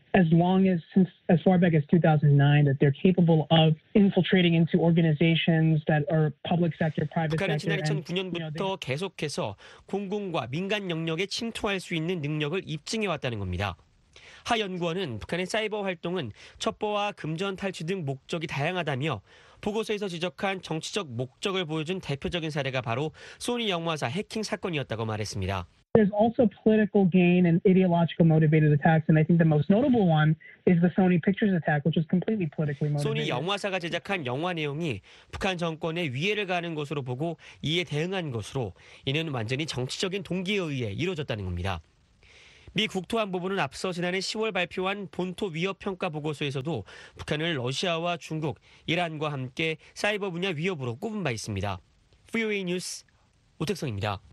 S16: as far back as 2009 that they're capable of infiltrating into organizations that are public sector, private
S15: 북한은
S16: sector.
S15: 지난 2009년부터 계속해서 공군과 민간 영역에 침투할 수 있는 능력을 입증해왔다는 겁니다. 하 연구원은 북한의 사이버 활동은 첩보와 금전 탈취 등 목적이 다양하다며 보고서에서 지적한 정치적 목적을 보여준 대표적인 사례가 바로 소니 영화사 해킹 사건이었다고 말했습니다.
S16: There's also political gain and ideological motivated attacks, and I think the most notable one is the Sony Pictures attack, which was completely politically motivated.
S15: 소니 영화사가 제작한 영화 내용이 북한 정권에 위해를 가하는 것으로 보고 이에 대응한 것으로 이는 완전히 정치적인 동기에 의해 이루어졌다는 겁니다. 미 국토안보부는 앞서 지난해 10월 발표한 본토 위협 평가 보고서에서도 북한을 러시아와 중국, 이란과 함께 사이버 분야 위협으로 꼽은 바 있습니다. VOA 뉴스 오택성입니다.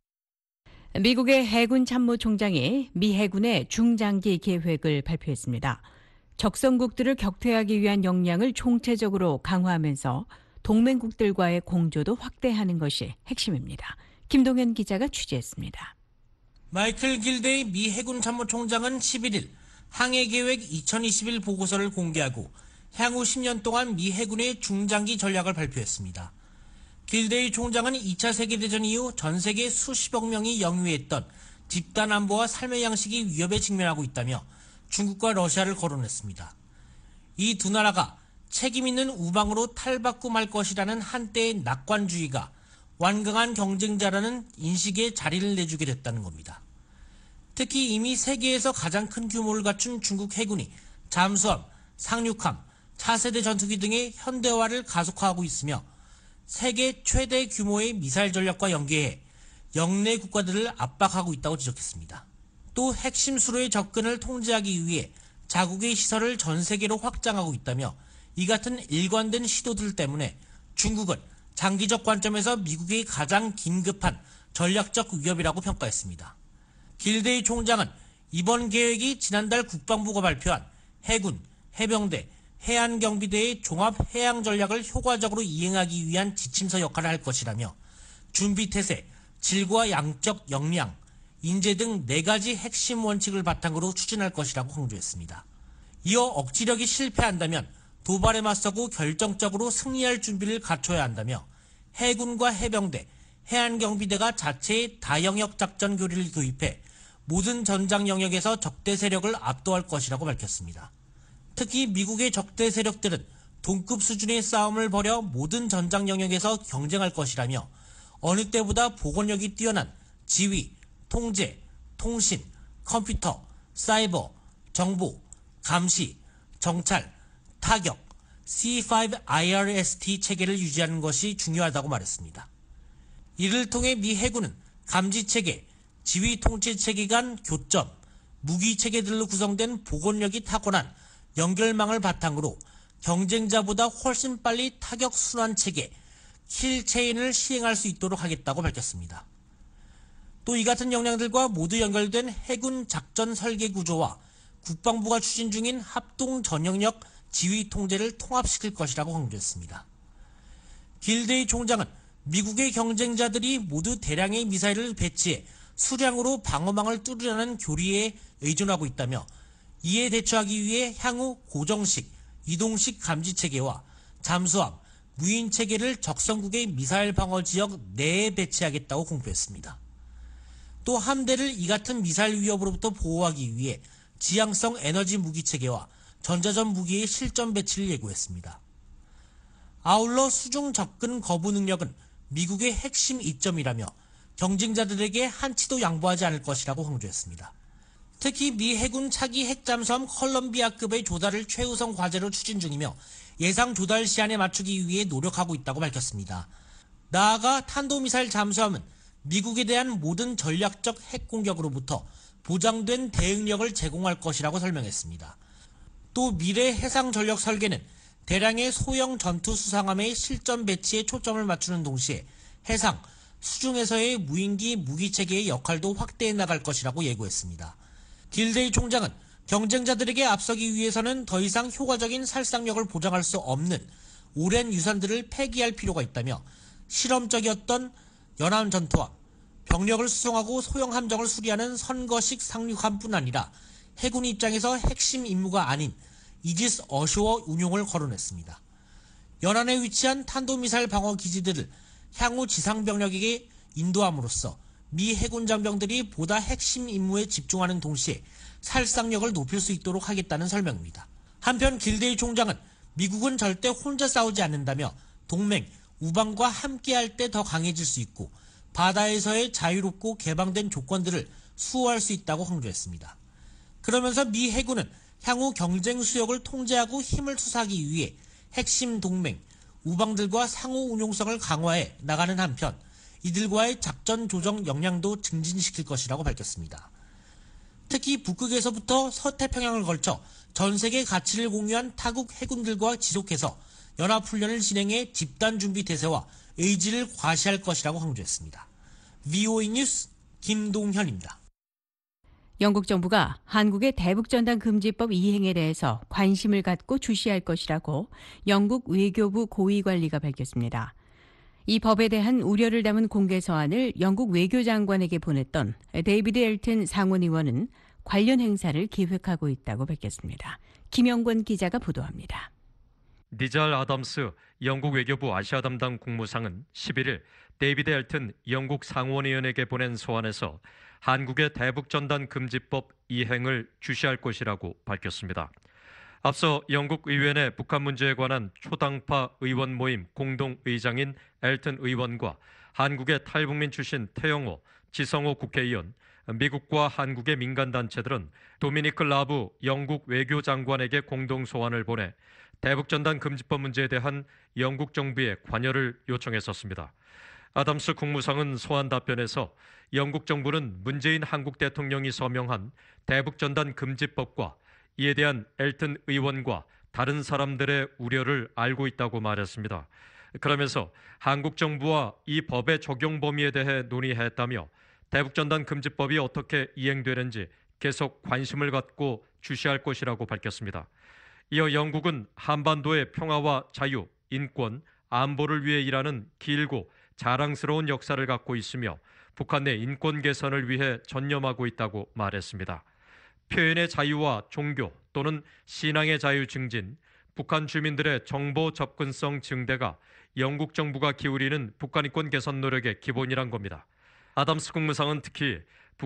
S3: 미국의 해군 참모총장이 미 해군의 중장기 계획을 발표했습니다. 적성국들을 격퇴하기 위한 역량을 총체적으로 강화하면서 동맹국들과의 공조도 확대하는 것이 핵심입니다. 김동현 기자가 취재했습니다.
S17: 마이클 길데이 미 해군 참모총장은 11일 항해계획 2021 보고서를 공개하고 향후 10년 동안 미 해군의 중장기 전략을 발표했습니다. 길데이 총장은 2차 세계대전 이후 전 세계 수십억 명이 영위했던 집단 안보와 삶의 양식이 위협에 직면하고 있다며 중국과 러시아를 거론했습니다. 이 두 나라가 책임 있는 우방으로 탈바꿈 할 것이라는 한때의 낙관주의가 완강한 경쟁자라는 인식에 자리를 내주게 됐다는 겁니다. 특히 이미 세계에서 가장 큰 규모를 갖춘 중국 해군이 잠수함, 상륙함, 차세대 전투기 등의 현대화를 가속화하고 있으며 세계 최대 규모의 미사일 전략과 연계해 영내 국가들을 압박하고 있다고 지적했습니다. 또 핵심 수로의 접근을 통제하기 위해 자국의 시설을 전 세계로 확장하고 있다며 이 같은 일관된 시도들 때문에 중국은 장기적 관점에서 미국의 가장 긴급한 전략적 위협이라고 평가했습니다. 길데이 총장은 이번 계획이 지난달 국방부가 발표한 해군, 해병대, 해안경비대의 종합해양전략을 효과적으로 이행하기 위한 지침서 역할을 할 것이라며 준비태세, 질과 양적 역량, 인재 등 4가지 핵심 원칙을 바탕으로 추진할 것이라고 강조했습니다. 이어 억지력이 실패한다면 도발에 맞서고 결정적으로 승리할 준비를 갖춰야 한다며 해군과 해병대, 해안경비대가 자체의 다영역 작전 교리를 도입해 모든 전장 영역에서 적대 세력을 압도할 것이라고 밝혔습니다. 특히 미국의 적대 세력들은 동급 수준의 싸움을 벌여 모든 전장 영역에서 경쟁할 것이라며 어느 때보다 복원력이 뛰어난 지휘, 통제, 통신, 컴퓨터, 사이버, 정보, 감시, 정찰, 타격, C5IRST 체계를 유지하는 것이 중요하다고 말했습니다. 이를 통해 미 해군은 감지체계, 지휘통제체계 간 교점, 무기체계들로 구성된 복원력이 타고난 연결망을 바탕으로 경쟁자보다 훨씬 빨리 타격 순환체계, 킬체인을 시행할 수 있도록 하겠다고 밝혔습니다. 또 이 같은 역량들과 모두 연결된 해군 작전 설계 구조와 국방부가 추진 중인 합동 전역력 지휘 통제를 통합시킬 것이라고 강조했습니다. 길데이 총장은 미국의 경쟁자들이 모두 대량의 미사일을 배치해 수량으로 방어망을 뚫으려는 교리에 의존하고 있다며 이에 대처하기 위해 향후 고정식, 이동식 감지체계와 잠수함, 무인체계를 적성국의 미사일 방어 지역 내에 배치하겠다고 공표했습니다. 또 함대를 이 같은 미사일 위협으로부터 보호하기 위해 지향성 에너지 무기체계와 전자전 무기의 실전 배치를 예고했습니다. 아울러 수중 접근 거부 능력은 미국의 핵심 이점이라며 경쟁자들에게 한치도 양보하지 않을 것이라고 강조했습니다. 특히 미 해군 차기 핵잠수함 컬럼비아급의 조달을 최우선 과제로 추진 중이며 예상 조달 시한에 맞추기 위해 노력하고 있다고 밝혔습니다. 나아가 탄도미사일 잠수함은 미국에 대한 모든 전략적 핵 공격으로부터 보장된 대응력을 제공할 것이라고 설명했습니다. 또 미래 해상 전력 설계는 대량의 소형 전투 수상함의 실전 배치에 초점을 맞추는 동시에 해상, 수중에서의 무인기 무기 체계의 역할도 확대해 나갈 것이라고 예고했습니다. 길데이 총장은 경쟁자들에게 앞서기 위해서는 더 이상 효과적인 살상력을 보장할 수 없는 오랜 유산들을 폐기할 필요가 있다며 실험적이었던 연안 전투함, 병력을 수송하고 소형 함정을 수리하는 선거식 상륙함뿐 아니라 해군 입장에서 핵심 임무가 아닌 이지스 어쇼어 운용을 거론했습니다. 연안에 위치한 탄도미사일 방어 기지들을 향후 지상병력에게 인도함으로써 미 해군 장병들이 보다 핵심 임무에 집중하는 동시에 살상력을 높일 수 있도록 하겠다는 설명입니다. 한편 길데이 총장은 미국은 절대 혼자 싸우지 않는다며 동맹, 우방과 함께할 때 더 강해질 수 있고 바다에서의 자유롭고 개방된 조건들을 수호할 수 있다고 강조했습니다. 그러면서 미 해군은 향후 경쟁 수역을 통제하고 힘을 투사하기 위해 핵심 동맹, 우방들과 상호 운용성을 강화해 나가는 한편 이들과의 작전 조정 역량도 증진시킬 것이라고 밝혔습니다. 특히 북극에서부터 서태평양을 걸쳐 전 세계 가치를 공유한 타국 해군들과 지속해서 연합훈련을 진행해 집단 준비 태세와 의지를 과시할 것이라고 강조했습니다. VOA 뉴스 김동현입니다.
S3: 영국 정부가 한국의 대북전단 금지법 이행에 대해서 관심을 갖고 주시할 것이라고 영국 외교부 고위관리가 밝혔습니다. 이 법에 대한 우려를 담은 공개 서한을 영국 외교장관에게 보냈던 데이비드 엘튼 상원의원은 관련 행사를 기획하고 있다고 밝혔습니다. 김영권 기자가 보도합니다.
S18: 니잘 아담스 영국 외교부 아시아 담당 국무상은 11일 데이비드 엘튼 영국 상원의원에게 보낸 서한에서 한국의 대북전단 금지법 이행을 주시할 것이라고 밝혔습니다. 앞서 영국 의회 북한 문제에 관한 초당파 의원 모임 공동의장인 엘튼 의원과 한국의 탈북민 출신 태영호, 지성호 국회의원, 미국과 한국의 민간단체들은 도미니크 라브 영국 외교장관에게 공동소환을 보내 대북전단 금지법 문제에 대한 영국 정부의 관여를 요청했었습니다. 아담스 국무상은 소환 답변에서 영국 정부는 문재인 한국 대통령이 서명한 대북전단 금지법과 이에 대한 엘튼 의원과 다른 사람들의 우려를 알고 있다고 말했습니다. 그러면서 한국 정부와 이 법의 적용 범위에 대해 논의했다며 대북전단 금지법이 어떻게 이행되는지 계속 관심을 갖고 주시할 것이라고 밝혔습니다. 이어 영국은 한반도의 평화와 자유, 인권, 안보를 위해 일하는 길고 자랑스러운 역사를 갖고 있으며 북한 내 인권 개선을 위해 전념하고 있다고 말했습니다. 표현의 자유와 종교 또는 신앙의 자유 증진, 북한 주민들의 정보 접근성 증대가 영국 정부가 기울이는 북한 인권 개선 노력의 기본이란 겁니다. 아담스 국무상은 특히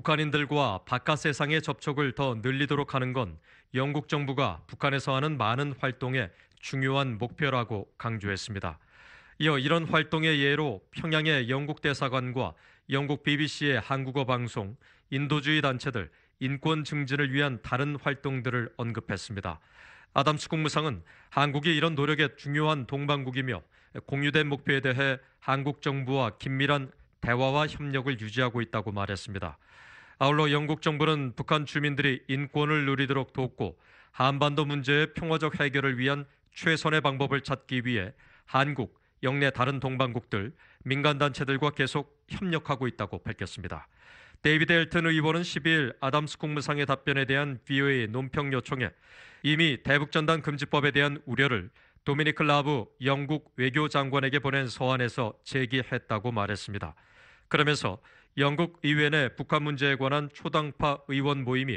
S18: 북한인들과 바깥 세상의 접촉을 더 늘리도록 하는 건 영국 정부가 북한에서 하는 많은 활동의 중요한 목표라고 강조했습니다. 이어 이런 활동의 예로 평양의 영국 대사관과 영국 BBC의 한국어 방송, 인도주의 단체들, 인권 증진을 위한 다른 활동들을 언급했습니다. 아담스 국무상은 한국이 이런 노력의 중요한 동반국이며 공유된 목표에 대해 한국 정부와 긴밀한 대화와 협력을 유지하고 있다고 말했습니다. 아울러 영국 정부는 북한 주민들이 인권을 누리도록 돕고 한반도 문제의 평화적 해결을 위한 최선의 방법을 찾기 위해 한국, 영내 다른 동반국들, 민간단체들과 계속 협력하고 있다고 밝혔습니다. 데이비드 엘튼 의원은 12일 아담스 국무상의 답변에 대한 VOA 논평 요청에 이미 대북전단 금지법에 대한 우려를 도미니크 라브 영국 외교장관에게 보낸 서한에서 제기했다고 말했습니다. 그러면서 영국 의회 내 북한 문제에 관한 초당파 의원 모임이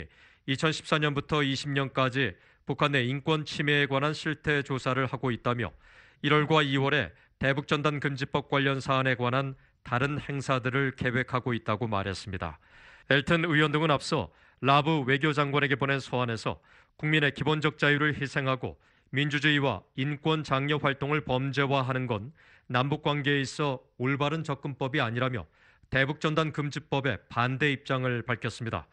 S18: 2014년부터 20년까지 북한 내 인권 침해에 관한 실태 조사를 하고 있다며 1월과 2월에 대북전단 금지법 관련 사안에 관한 다른 행사들을 계획하고 있다고 말했습니다. 엘튼 의원 등은 앞서 라브 외교장관에게 보낸 서한에서 국민의 기본적 자유를 희생하고 민주주의와 인권 장려 활동을 범죄화하는 건 남북관계에 있어 올바른 접근법이 아니라며 대북전단 금지법에 반대 입장을 밝혔습니다.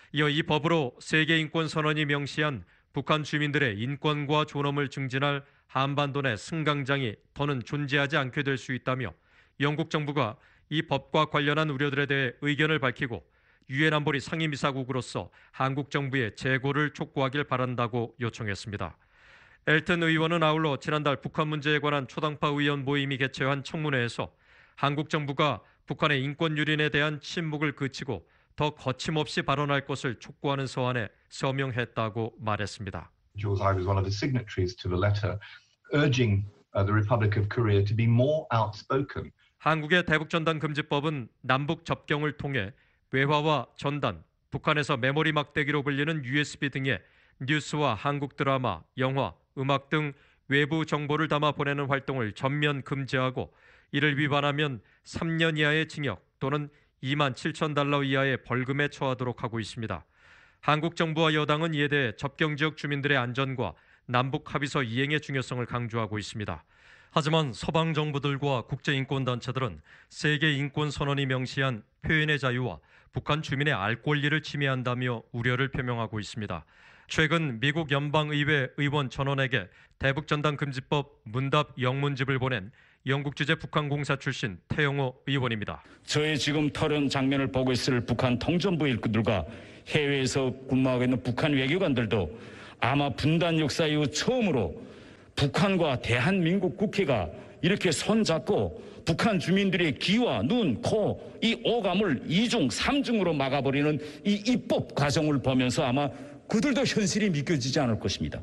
S18: 이어 이 법으로 세계인권선언이 명시한 북한 주민들의 인권과 존엄을 증진할 한반도 내 승강장이 더는 존재하지 않게 될 수 있다며 영국 정부가 이 법과 관련한 우려들에 대해 의견을 밝히고 유엔 안보리 상임이사국으로서 한국 정부의 재고를 촉구하길 바란다고 요청했습니다. 엘튼 의원은 아울러 지난달 북한 문제에 관한 초당파 의원 모임이 개최한 청문회에서 한국 정부가 북한의 인권 유린에 대한 침묵을 그치고 더 거침없이 발언할 것을 촉구하는 서한에 서명했다고 말했습니다.
S19: Jules I was one of the signatories to the letter urging the Republic of Korea to be more outspoken.
S18: 한국의 대북전단 금지법은 남북 접경을 통해 외화와 전단, 북한에서 메모리 막대기로 불리는 USB 등의 뉴스와 한국 드라마, 영화, 음악 등 외부 정보를 담아 보내는 활동을 전면 금지하고 이를 위반하면 3년 이하의 징역 또는 27,000달러 이하의 벌금에 처하도록 하고 있습니다. 한국 정부와 여당은 이에 대해 접경 지역 주민들의 안전과 남북 합의서 이행의 중요성을 강조하고 있습니다. 하지만 서방 정부들과 국제인권단체들은 세계인권선언이 명시한 표현의 자유와 북한 주민의 알 권리를 침해한다며 우려를 표명하고 있습니다. 최근 미국 연방의회 의원 전원에게 대북전단 금지법 문답 영문집을 보낸 영국 주재 북한공사 출신 태영호 의원입니다.
S20: 저의 지금 토론 장면을 보고 있을 북한 통전부 일꾼들과 해외에서 근무하고 있는 북한 외교관들도 아마 분단 역사 이후 처음으로 북한과 대한민국 국회가 이렇게 손잡고 북한 주민들의 귀와 눈, 코, 이 오감을 2중, 3중으로 막아버리는 이 입법 과정을 보면서 아마 그들도 현실이 믿겨지지 않을 것입니다.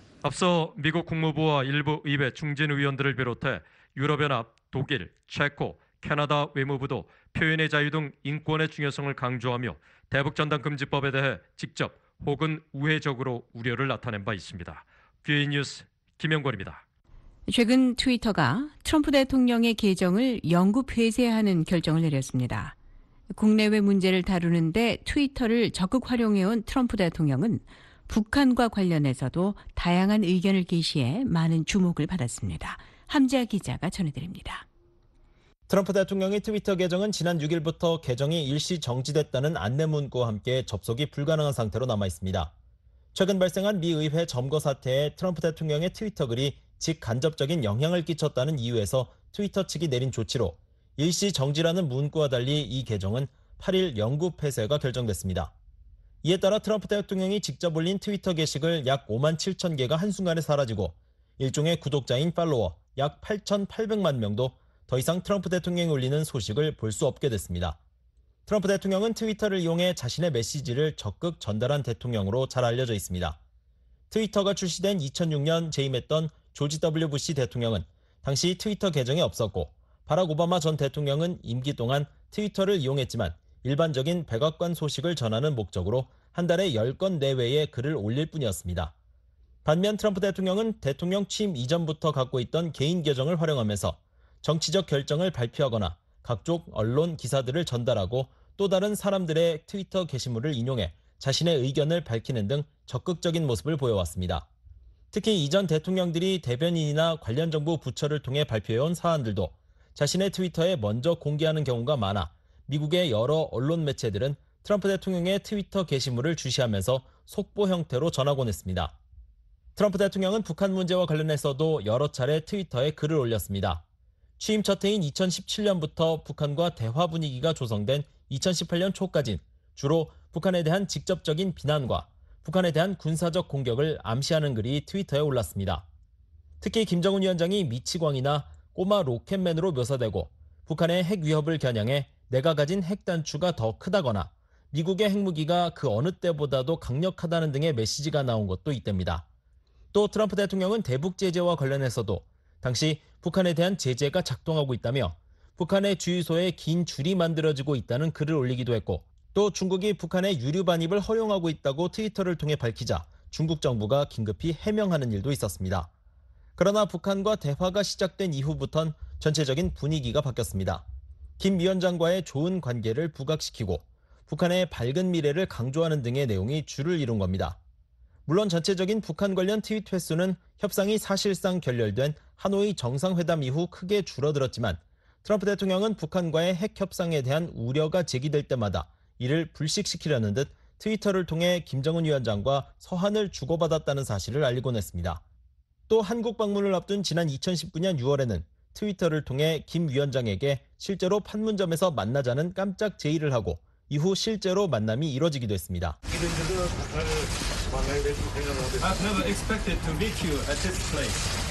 S18: 앞서 미국 국무부와 일부 의회 중진 의원들을 비롯해 유럽연합, 독일, 체코, 캐나다 외무부도 표현의 자유 등 인권의 중요성을 강조하며 대북전단금지법에 대해 직접 혹은 우회적으로 우려를 나타낸 바 있습니다. 귀의 뉴스 김영권입니다.
S3: 최근 트위터가 트럼프 대통령의 계정을 영구 폐쇄하는 결정을 내렸습니다. 국내외 문제를 다루는데 트위터를 적극 활용해온 트럼프 대통령은 북한과 관련해서도 다양한 의견을 게시해 많은 주목을 받았습니다. 함지아 기자가 전해드립니다.
S21: 트럼프 대통령의 트위터 계정은 지난 6일부터 계정이 일시 정지됐다는 안내 문구와 함께 접속이 불가능한 상태로 남아 있습니다. 최근 발생한 미 의회 점거 사태에 트럼프 대통령의 트위터 글이 직간접적인 영향을 끼쳤다는 이유에서 트위터 측이 내린 조치로 일시 정지라는 문구와 달리 이 계정은 8일 영구 폐쇄가 결정됐습니다. 이에 따라 트럼프 대통령이 직접 올린 트위터 게시글 약 5만 7천 개가 한순간에 사라지고 일종의 구독자인 팔로워 약 8,800만 명도 더 이상 트럼프 대통령이 올리는 소식을 볼 수 없게 됐습니다. 트럼프 대통령은 트위터를 이용해 자신의 메시지를 적극 전달한 대통령으로 잘 알려져 있습니다. 트위터가 출시된 2006년 재임했던 조지 W. 부시 대통령은 당시 트위터 계정이 없었고 바락 오바마 전 대통령은 임기 동안 트위터를 이용했지만 일반적인 백악관 소식을 전하는 목적으로 한 달에 10건 내외의 글을 올릴 뿐이었습니다. 반면 트럼프 대통령은 대통령 취임 이전부터 갖고 있던 개인 계정을 활용하면서 정치적 결정을 발표하거나 각종 언론 기사들을 전달하고 또 다른 사람들의 트위터 게시물을 인용해 자신의 의견을 밝히는 등 적극적인 모습을 보여왔습니다. 특히 이전 대통령들이 대변인이나 관련 정부 부처를 통해 발표해온 사안들도 자신의 트위터에 먼저 공개하는 경우가 많아 미국의 여러 언론 매체들은 트럼프 대통령의 트위터 게시물을 주시하면서 속보 형태로 전하곤 했습니다. 트럼프 대통령은 북한 문제와 관련해서도 여러 차례 트위터에 글을 올렸습니다. 취임 첫 해인 2017년부터 북한과 대화 분위기가 조성된 2018년 초까지는 주로 북한에 대한 직접적인 비난과 북한에 대한 군사적 공격을 암시하는 글이 트위터에 올랐습니다. 특히 김정은 위원장이 미치광이나 꼬마 로켓맨으로 묘사되고 북한의 핵 위협을 겨냥해 내가 가진 핵 단추가 더 크다거나 미국의 핵무기가 그 어느 때보다도 강력하다는 등의 메시지가 나온 것도 이때입니다. 또 트럼프 대통령은 대북 제재와 관련해서도 당시 북한에 대한 제재가 작동하고 있다며 북한의 주유소에 긴 줄이 만들어지고 있다는 글을 올리기도 했고 또 중국이 북한의 유류 반입을 허용하고 있다고 트위터를 통해 밝히자 중국 정부가 긴급히 해명하는 일도 있었습니다. 그러나 북한과 대화가 시작된 이후부턴 전체적인 분위기가 바뀌었습니다. 김 위원장과의 좋은 관계를 부각시키고 북한의 밝은 미래를 강조하는 등의 내용이 주를 이룬 겁니다. 물론 전체적인 북한 관련 트윗 횟수는 협상이 사실상 결렬된 하노이 정상회담 이후 크게 줄어들었지만 트럼프 대통령은 북한과의 핵 협상에 대한 우려가 제기될 때마다 이를 불식시키려는 듯 트위터를 통해 김정은 위원장과 서한을 주고받았다는 사실을 알리곤 했습니다. 또 한국 방문을 앞둔 지난 2019년 6월에는 트위터를 통해 김 위원장에게 실제로 판문점에서 만나자는 깜짝 제의를 하고 이후 실제로 만남이 이뤄지기도 했습니다.
S1: I've never expected to meet you at this place.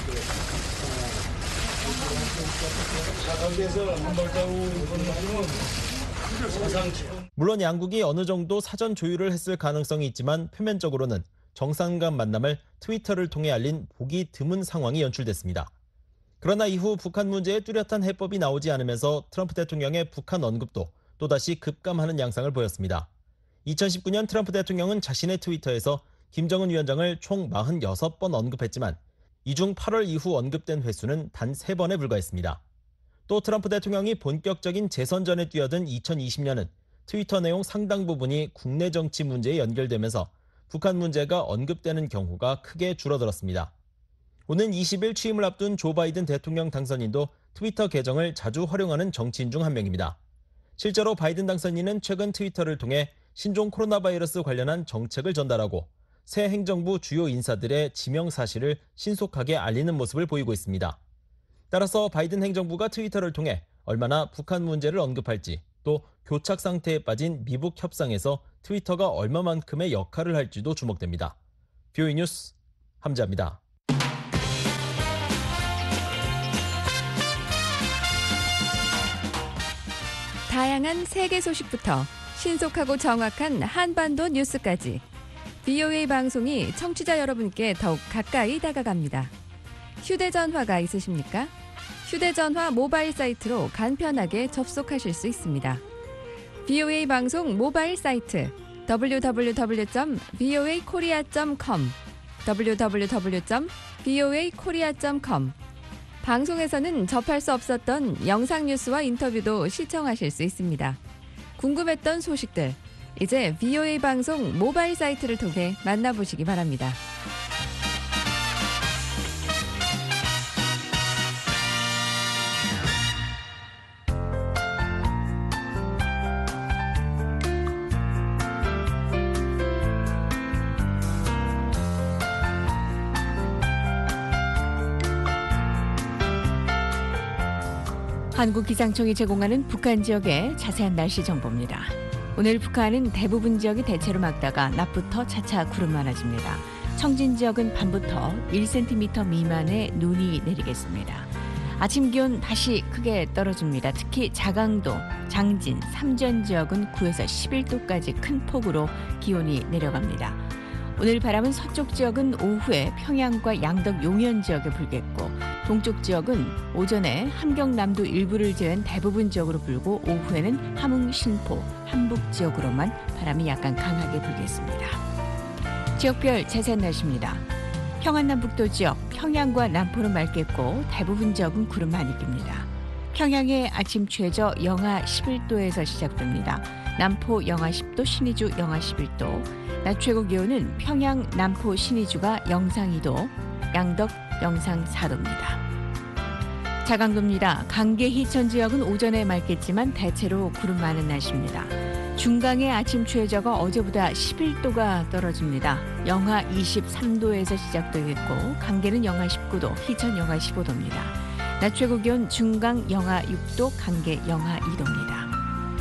S21: 물론 양국이 어느 정도 사전 조율을 했을 가능성이 있지만 표면적으로는 정상 간 만남을 트위터를 통해 알린 보기 드문 상황이 연출됐습니다. 그러나 이후 북한 문제에 뚜렷한 해법이 나오지 않으면서 트럼프 대통령의 북한 언급도 또다시 급감하는 양상을 보였습니다. 2019년 트럼프 대통령은 자신의 트위터에서 김정은 위원장을 총 46번 언급했지만 이 중 8월 이후 언급된 횟수는 단 3번에 불과했습니다. 또 트럼프 대통령이 본격적인 재선 전에 뛰어든 2020년은 트위터 내용 상당 부분이 국내 정치 문제에 연결되면서 북한 문제가 언급되는 경우가 크게 줄어들었습니다. 오는 20일 취임을 앞둔 조 바이든 대통령 당선인도 트위터 계정을 자주 활용하는 정치인 중 한 명입니다. 실제로 바이든 당선인은 최근 트위터를 통해 신종 코로나 바이러스 관련한 정책을 전달하고 새 행정부 주요 인사들의 지명 사실을 신속하게 알리는 모습을 보이고 있습니다. 따라서 바이든 행정부가 트위터를 통해 얼마나 북한 문제를 언급할지 또 교착 상태에 빠진 미북 협상에서 트위터가 얼마만큼의 역할을 할지도 주목됩니다. VOA 뉴스 함자입니다.
S3: 다양한 세계 소식부터 신속하고 정확한 한반도 뉴스까지 VOA 방송이 청취자 여러분께 더욱 가까이 다가갑니다. 휴대전화가 있으십니까? 휴대전화 모바일 사이트로 간편하게 접속하실 수 있습니다. VOA 방송 모바일 사이트 www.voakorea.com www.voakorea.com 방송에서는 접할 수 없었던 영상 뉴스와 인터뷰도 시청하실 수 있습니다. 궁금했던 소식들, 이제 VOA 방송 모바일 사이트를 통해 만나보시기 바랍니다. 한국기상청이 제공하는 북한 지역의 자세한 날씨 정보입니다. 오늘 북한은 대부분 지역이 대체로 맑다가 낮부터 차차 구름 많아집니다. 청진 지역은 밤부터 1cm 미만의 눈이 내리겠습니다. 아침 기온 다시 크게 떨어집니다. 특히 자강도, 장진, 삼전 지역은 9에서 11도까지 큰 폭으로 기온이 내려갑니다. 오늘 바람은 서쪽 지역은 오후에 평양과 양덕 용현 지역에 불겠고 동쪽 지역은 오전에 함경남도 일부를 제외한 대부분 지역으로 불고 오후에는 함흥, 신포, 함북 지역으로만 바람이 약간 강하게 불겠습니다. 지역별 자세한 날씨입니다. 평안남북도 지역, 평양과 남포는 맑겠고 대부분 지역은 구름 많이 낍니다. 평양의 아침 최저 영하 11도에서 시작됩니다. 남포 영하 10도, 신의주 영하 11도, 낮 최고 기온은 평양, 남포, 신의주가 영상 2도, 양덕 영상 4도입니다. 자강도입니다. 강계 희천 지역은 오전에 맑겠지만 대체로 구름 많은 날씨입니다. 중강의 아침 최저가 어제보다 11도가 떨어집니다. 영하 23도에서 시작되겠고 강계는 영하 19도, 희천 영하 15도입니다. 낮 최고 기온 중강 영하 6도, 강계 영하 2도입니다.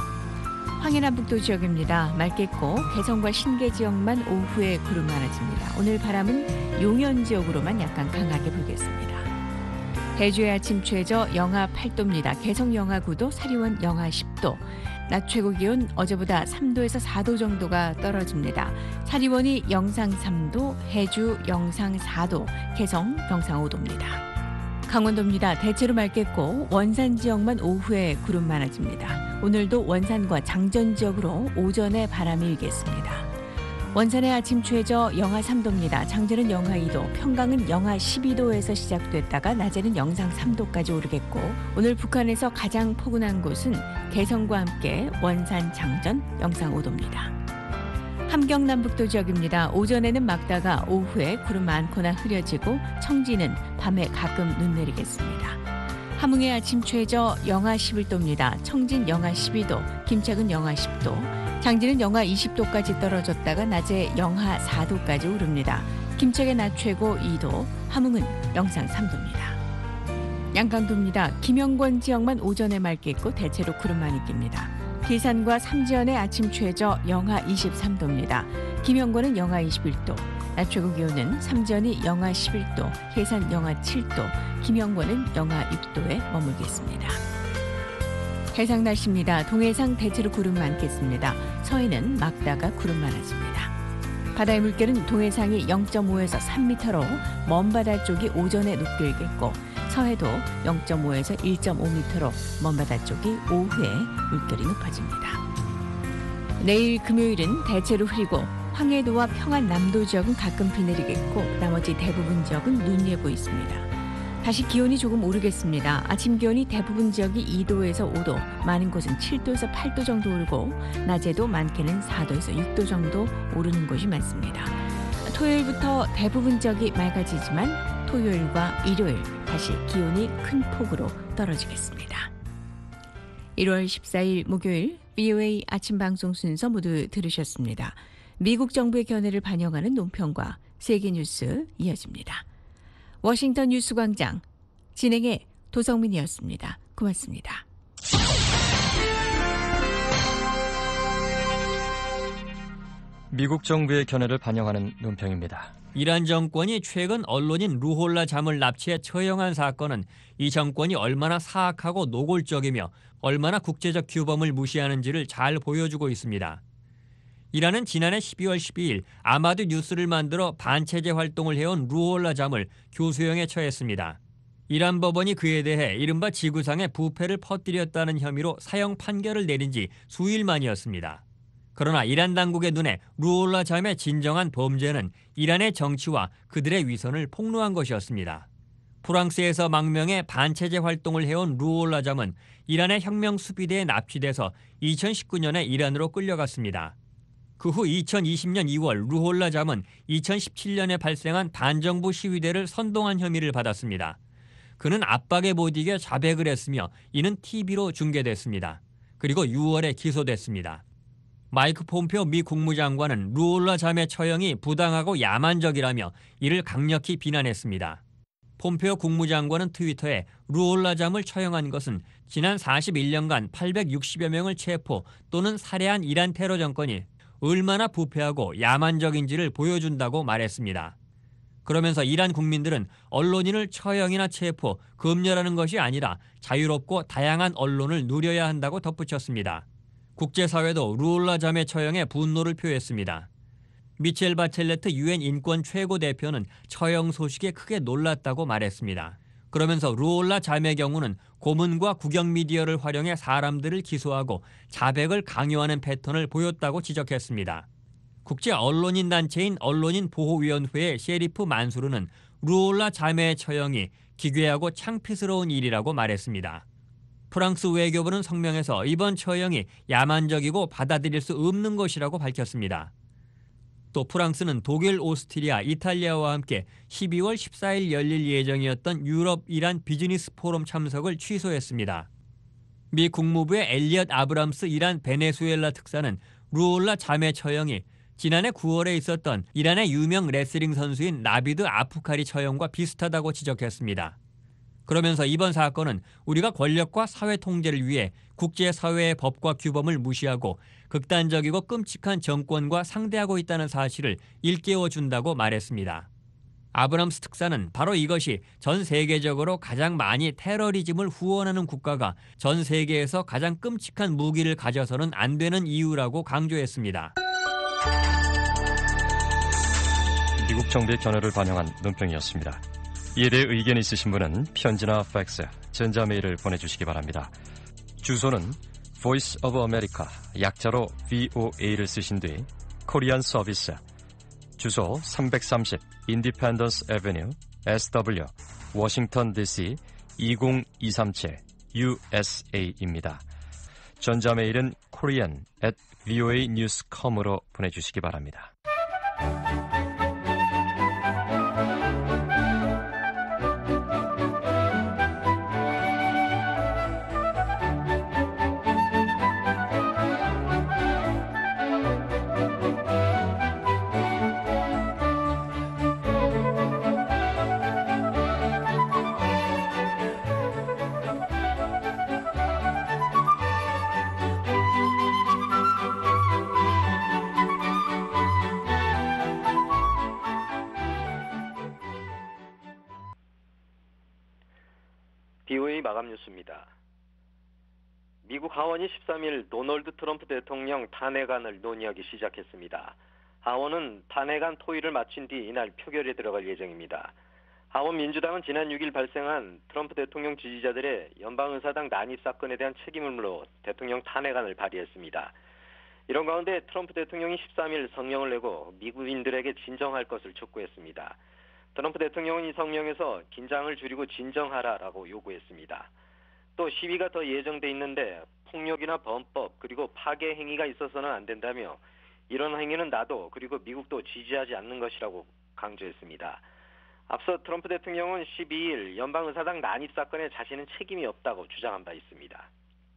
S3: 황해남북도 지역입니다. 맑겠고 개성과 신계 지역만 오후에 구름 많아집니다. 오늘 바람은 용현 지역으로만 약간 강하게 불겠습니다. 대주의 아침 최저 영하 8도입니다. 개성 영하 9도, 사리원 영하 10도. 낮 최고 기온 어제보다 3도에서 4도 정도가 떨어집니다. 사리원이 영상 3도, 해주 영상 4도, 개성 영상 5도입니다. 강원도입니다. 대체로 맑겠고 원산 지역만 오후에 구름 많아집니다. 오늘도 원산과 장전 지역으로 오전에 바람이 일겠습니다. 원산의 아침 최저 영하 3도입니다. 장전은 영하 2도, 평강은 영하 12도에서 시작됐다가 낮에는 영상 3도까지 오르겠고 오늘 북한에서 가장 포근한 곳은 개성과 함께 원산, 장전 영상 5도입니다. 함경남북도 지역입니다. 오전에는 맑다가 오후에 구름 많거나 흐려지고 청진은 밤에 가끔 눈 내리겠습니다. 함흥의 아침 최저 영하 11도입니다. 청진 영하 12도, 김책은 영하 10도, 장지는 영하 20도까지 떨어졌다가 낮에 영하 4도까지 오릅니다. 김책의 낮 최고 2도, 함흥은 영상 3도입니다. 양강도입니다. 김영권 지역만 오전에 맑겠고 대체로 구름만 있깁니다. 기산과 삼지연의 아침 최저 영하 23도입니다. 김영권은 영하 21도, 낮 최고 기온은 삼지연이 영하 11도, 해산 영하 7도, 김영권은 영하 6도에 머물겠습니다. 해상 날씨입니다. 동해상 대체로 구름 많겠습니다. 서해는 막다가 구름 많아집니다. 바다의 물결은 동해상이 0.5에서 3m로 먼 바다 쪽이 오전에 높길겠고 서해도 0.5에서 1.5m로 먼 바다 쪽이 오후에 물결이 높아집니다. 내일 금요일은 대체로 흐리고 황해도와 평안남도 지역은 가끔 비 내리겠고 나머지 대부분 지역은 눈 예보 있습니다. 다시 기온이 조금 오르겠습니다. 아침 기온이 대부분 지역이 2도에서 5도, 많은 곳은 7도에서 8도 정도 오르고 낮에도 많게는 4도에서 6도 정도 오르는 곳이 많습니다. 토요일부터 대부분 지역이 맑아지지만 토요일과 일요일 다시 기온이 큰 폭으로 떨어지겠습니다. 1월 14일 목요일 VOA 아침 방송 순서 모두 들으셨습니다. 미국 정부의 견해를 반영하는 논평과 세계 뉴스 이어집니다. 워싱턴 뉴스광장 진행의 도성민이었습니다. 고맙습니다.
S18: 미국 정부의 견해를 반영하는 논평입니다.
S2: 이란 정권이 최근 언론인 루홀라 잠을 납치해 처형한 사건은 이 정권이 얼마나 사악하고 노골적이며 얼마나 국제적 규범을 무시하는지를 잘 보여주고 있습니다. 이란은 지난해 12월 12일 아마드 뉴스를 만들어 반체제 활동을 해온 루홀라 잠을 교수형에 처했습니다. 이란 법원이 그에 대해 이른바 지구상의 부패를 퍼뜨렸다는 혐의로 사형 판결을 내린 지 수일 만이었습니다. 그러나 이란 당국의 눈에 루홀라 잠의 진정한 범죄는 이란의 정치와 그들의 위선을 폭로한 것이었습니다. 프랑스에서 망명해 반체제 활동을 해온 루홀라 잠은 이란의 혁명 수비대에 납치돼서 2019년에 이란으로 끌려갔습니다. 그 후 2020년 2월 루홀라 잠은 2017년에 발생한 반정부 시위대를 선동한 혐의를 받았습니다. 그는 압박에 못 이겨 자백을 했으며 이는 TV로 중계됐습니다. 그리고 6월에 기소됐습니다. 마이크 폼페오 미 국무장관은 루홀라 잠의 처형이 부당하고 야만적이라며 이를 강력히 비난했습니다. 폼페오 국무장관은 트위터에 루홀라 잠을 처형한 것은 지난 41년간 860여 명을 체포 또는 살해한 이란 테러 정권이 얼마나 부패하고 야만적인지를 보여준다고 말했습니다. 그러면서 이란 국민들은 언론인을 처형이나 체포, 검열하는 것이 아니라 자유롭고 다양한 언론을 누려야 한다고 덧붙였습니다. 국제사회도 루홀라 잠의 처형에 분노를 표했습니다. 미첼 바첼레트 유엔 인권 최고대표는 처형 소식에 크게 놀랐다고 말했습니다. 그러면서 루홀라 잠의 경우는 고문과 국영 미디어를 활용해 사람들을 기소하고 자백을 강요하는 패턴을 보였다고 지적했습니다. 국제 언론인 단체인 언론인보호위원회의 셰리프 만수르는 루홀라 잠의 처형이 기괴하고 창피스러운 일이라고 말했습니다. 프랑스 외교부는 성명에서 이번 처형이 야만적이고 받아들일 수 없는 것이라고 밝혔습니다. 또 프랑스는 독일, 오스트리아, 이탈리아와 함께 12월 14일 열릴 예정이었던 유럽-이란 비즈니스 포럼 참석을 취소했습니다. 미 국무부의 엘리엇 아브람스 이란 베네수엘라 특사는 루홀라 잠의 처형이 지난해 9월에 있었던 이란의 유명 레슬링 선수인 나비드 아프카리 처형과 비슷하다고 지적했습니다. 그러면서 이번 사건은 우리가 권력과 사회 통제를 위해 국제사회의 법과 규범을 무시하고 극단적이고 끔찍한 정권과 상대하고 있다는 사실을 일깨워준다고 말했습니다. 아브람스 특사는 바로 이것이 전 세계적으로 가장 많이 테러리즘을 후원하는 국가가 전 세계에서 가장 끔찍한 무기를 가져서는 안 되는 이유라고 강조했습니다.
S18: 미국 정부의 견해를 반영한 논평이었습니다. 이에 대해 의견 있으신 분은 편지나 팩스, 전자메일을 보내주시기 바랍니다. 주소는 Voice of America, 약자로 VOA를 쓰신 뒤 코리안 서비스, 주소 330 Independence Avenue, SW, 워싱턴 DC 20237 USA입니다. 전자메일은 korean@voanews.com으로 보내주시기 바랍니다.
S5: BOA 마감 뉴스입니다. 미국 하원이 13일 도널드 트럼프 대통령 탄핵안을 논의하기 시작했습니다. 하원은 탄핵안 토의를 마친 뒤 이날 표결에 들어갈 예정입니다. 하원 민주당은 지난 6일 발생한 트럼프 대통령 지지자들의 연방의사당 난입 사건에 대한 책임을 물어 대통령 탄핵안을 발의했습니다. 이런 가운데 트럼프 대통령이 13일 성명을 내고 미국인들에게 진정할 것을 촉구했습니다. 트럼프 대통령은 이 성명에서 긴장을 줄이고 진정하라라고 요구했습니다. 또 시위가 더 예정돼 있는데 폭력이나 범법 그리고 파괴 행위가 있어서는 안 된다며 이런 행위는 나도 그리고 미국도 지지하지 않는 것이라고 강조했습니다. 앞서 트럼프 대통령은 12일 연방의사당 난입 사건에 자신은 책임이 없다고 주장한 바 있습니다.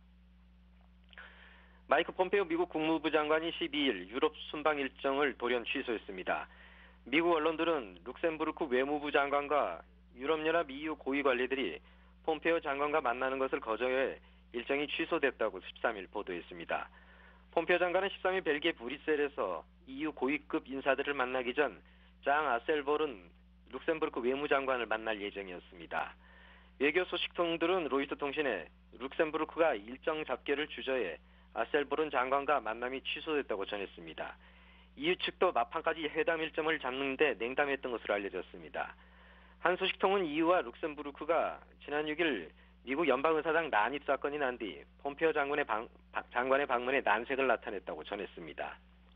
S5: 마이크 폼페이오 미국 국무부 장관이 12일 유럽 순방 일정을 돌연 취소했습니다. 미국 언론들은 룩셈부르크 외무부 장관과 유럽연합 EU 고위 관리들이 폼페이오 장관과 만나는 것을 거절해 일정이 취소됐다고 13일 보도했습니다. 폼페이오 장관은 13일 벨기에 브뤼셀에서 EU 고위급 인사들을 만나기 전 장 아셀보른 룩셈부르크 외무장관을 만날 예정이었습니다. 외교 소식통들은 로이터 통신에 룩셈부르크가 일정 잡기를 주저해 아셀보른 장관과 만남이 취소됐다고 전했습니다. EU 측도 막판까지 회담 일정을 잡는데 냉담했던 것으로 알려졌습니다. 한 소식통은 EU와 룩셈부르크가 지난 6일 미국 연방의사당 난입 사건이 난 뒤 폼페이오 장관의 방문에 난색을 나타냈다고 전했습니다.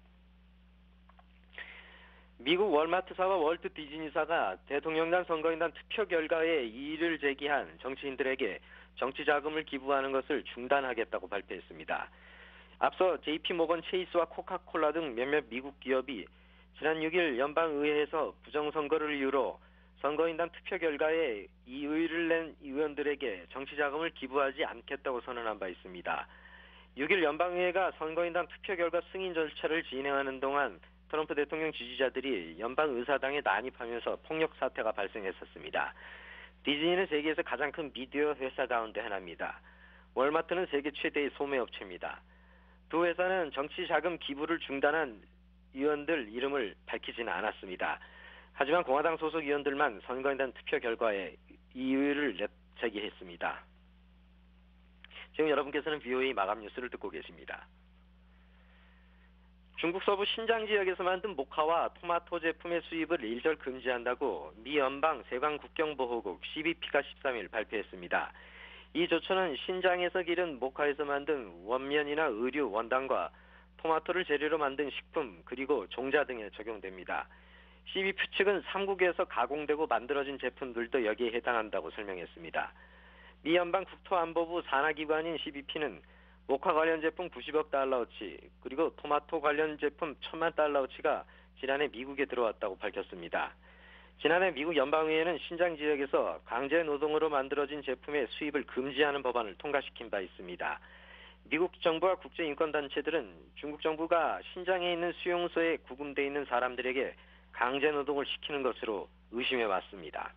S5: 미국 월마트사와 월트 디즈니사가 대통령단 선거인단 투표 결과에 이의를 제기한 정치인들에게 정치 자금을 기부하는 것을 중단하겠다고 발표했습니다. 앞서 JP모건 체이스와 코카콜라 등 몇몇 미국 기업이 지난 6일 연방의회에서 부정선거를 이유로 선거인단 투표 결과에 이의를 낸 의원들에게 정치 자금을 기부하지 않겠다고 선언한 바 있습니다. 6일 연방의회가 선거인단 투표 결과 승인 절차를 진행하는 동안 트럼프 대통령 지지자들이 연방의사당에 난입하면서 폭력 사태가 발생했었습니다. 디즈니는 세계에서 가장 큰 미디어 회사 가운데 하나입니다. 월마트는 세계 최대의 소매업체입니다. 두 회사는 정치 자금 기부를 중단한 의원들 이름을 밝히지는 않았습니다. 하지만 공화당 소속 의원들만 선거인단 투표 결과에 이의를 제기했습니다. 지금 여러분께서는 BOA 마감 뉴스를 듣고 계십니다. 중국 서부 신장 지역에서 만든 모카와 토마토 제품의 수입을 일절 금지한다고 미 연방 세관 국경보호국 CBP가 13일 발표했습니다. 이 조처는 신장에서 기른 모카에서 만든 원면이나 의류, 원단과 토마토를 재료로 만든 식품 그리고 종자 등에 적용됩니다. CBP 측은 3국에서 가공되고 만들어진 제품들도 여기에 해당한다고 설명했습니다. 미 연방 국토안보부 산하기관인 CBP는 모카 관련 제품 90억 달러어치 그리고 토마토 관련 제품 1,000만 달러어치가 지난해 미국에 들어왔다고 밝혔습니다. 지난해 미국 연방의회는 신장 지역에서 강제 노동으로 만들어진 제품의 수입을 금지하는 법안을 통과시킨 바 있습니다. 미국 정부와 국제인권단체들은 중국 정부가 신장에 있는 수용소에 구금돼 있는 사람들에게 강제 노동을 시키는 것으로 의심해 왔습니다.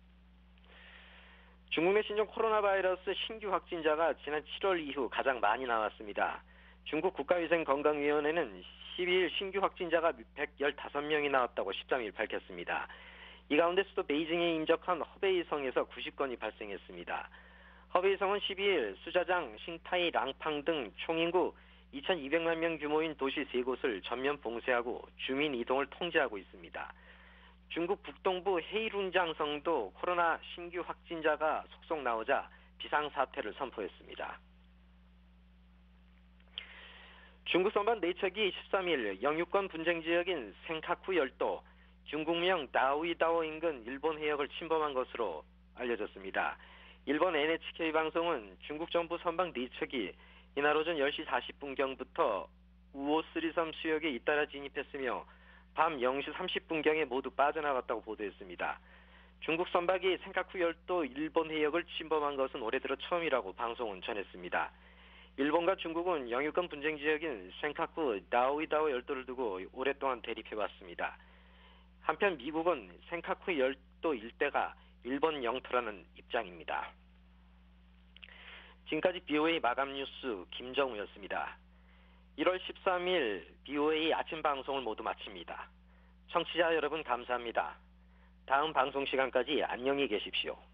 S5: 중국 내 신종 코로나 바이러스 신규 확진자가 지난 7월 이후 가장 많이 나왔습니다. 중국 국가위생건강위원회는 12일 신규 확진자가 115명이 나왔다고 13일 밝혔습니다. 이 가운데 수도 베이징에 인접한 허베이성에서 90건이 발생했습니다. 허베이성은 12일 수자장, 싱타이, 랑팡 등 총인구 2,200만 명 규모인 도시 3곳을 전면 봉쇄하고 주민 이동을 통제하고 있습니다. 중국 북동부 헤이룬장성도 코로나 신규 확진자가 속속 나오자 비상사태를 선포했습니다. 중국 선반 네척이 13일 영유권 분쟁 지역인 센카쿠 열도 중국명 다오이다오 인근 일본 해역을 침범한 것으로 알려졌습니다. 일본 NHK 방송은 중국 정부 선박 네척이 이날 오전 10시 40분경부터 우오스리섬 수역에 잇따라 진입했으며 밤 0시 30분경에 모두 빠져나갔다고 보도했습니다. 중국 선박이 센카쿠 열도 일본 해역을 침범한 것은 올해 들어 처음이라고 방송은 전했습니다. 일본과 중국은 영유권 분쟁 지역인 센카쿠 다오이다오 열도를 두고 오랫동안 대립해왔습니다. 한편 미국은 센카쿠 열도 일대가 일본 영토라는 입장입니다. 지금까지 BOA 마감 뉴스 김정우였습니다. 1월 13일 BOA 아침 방송을 모두 마칩니다. 청취자 여러분 감사합니다. 다음 방송 시간까지 안녕히 계십시오.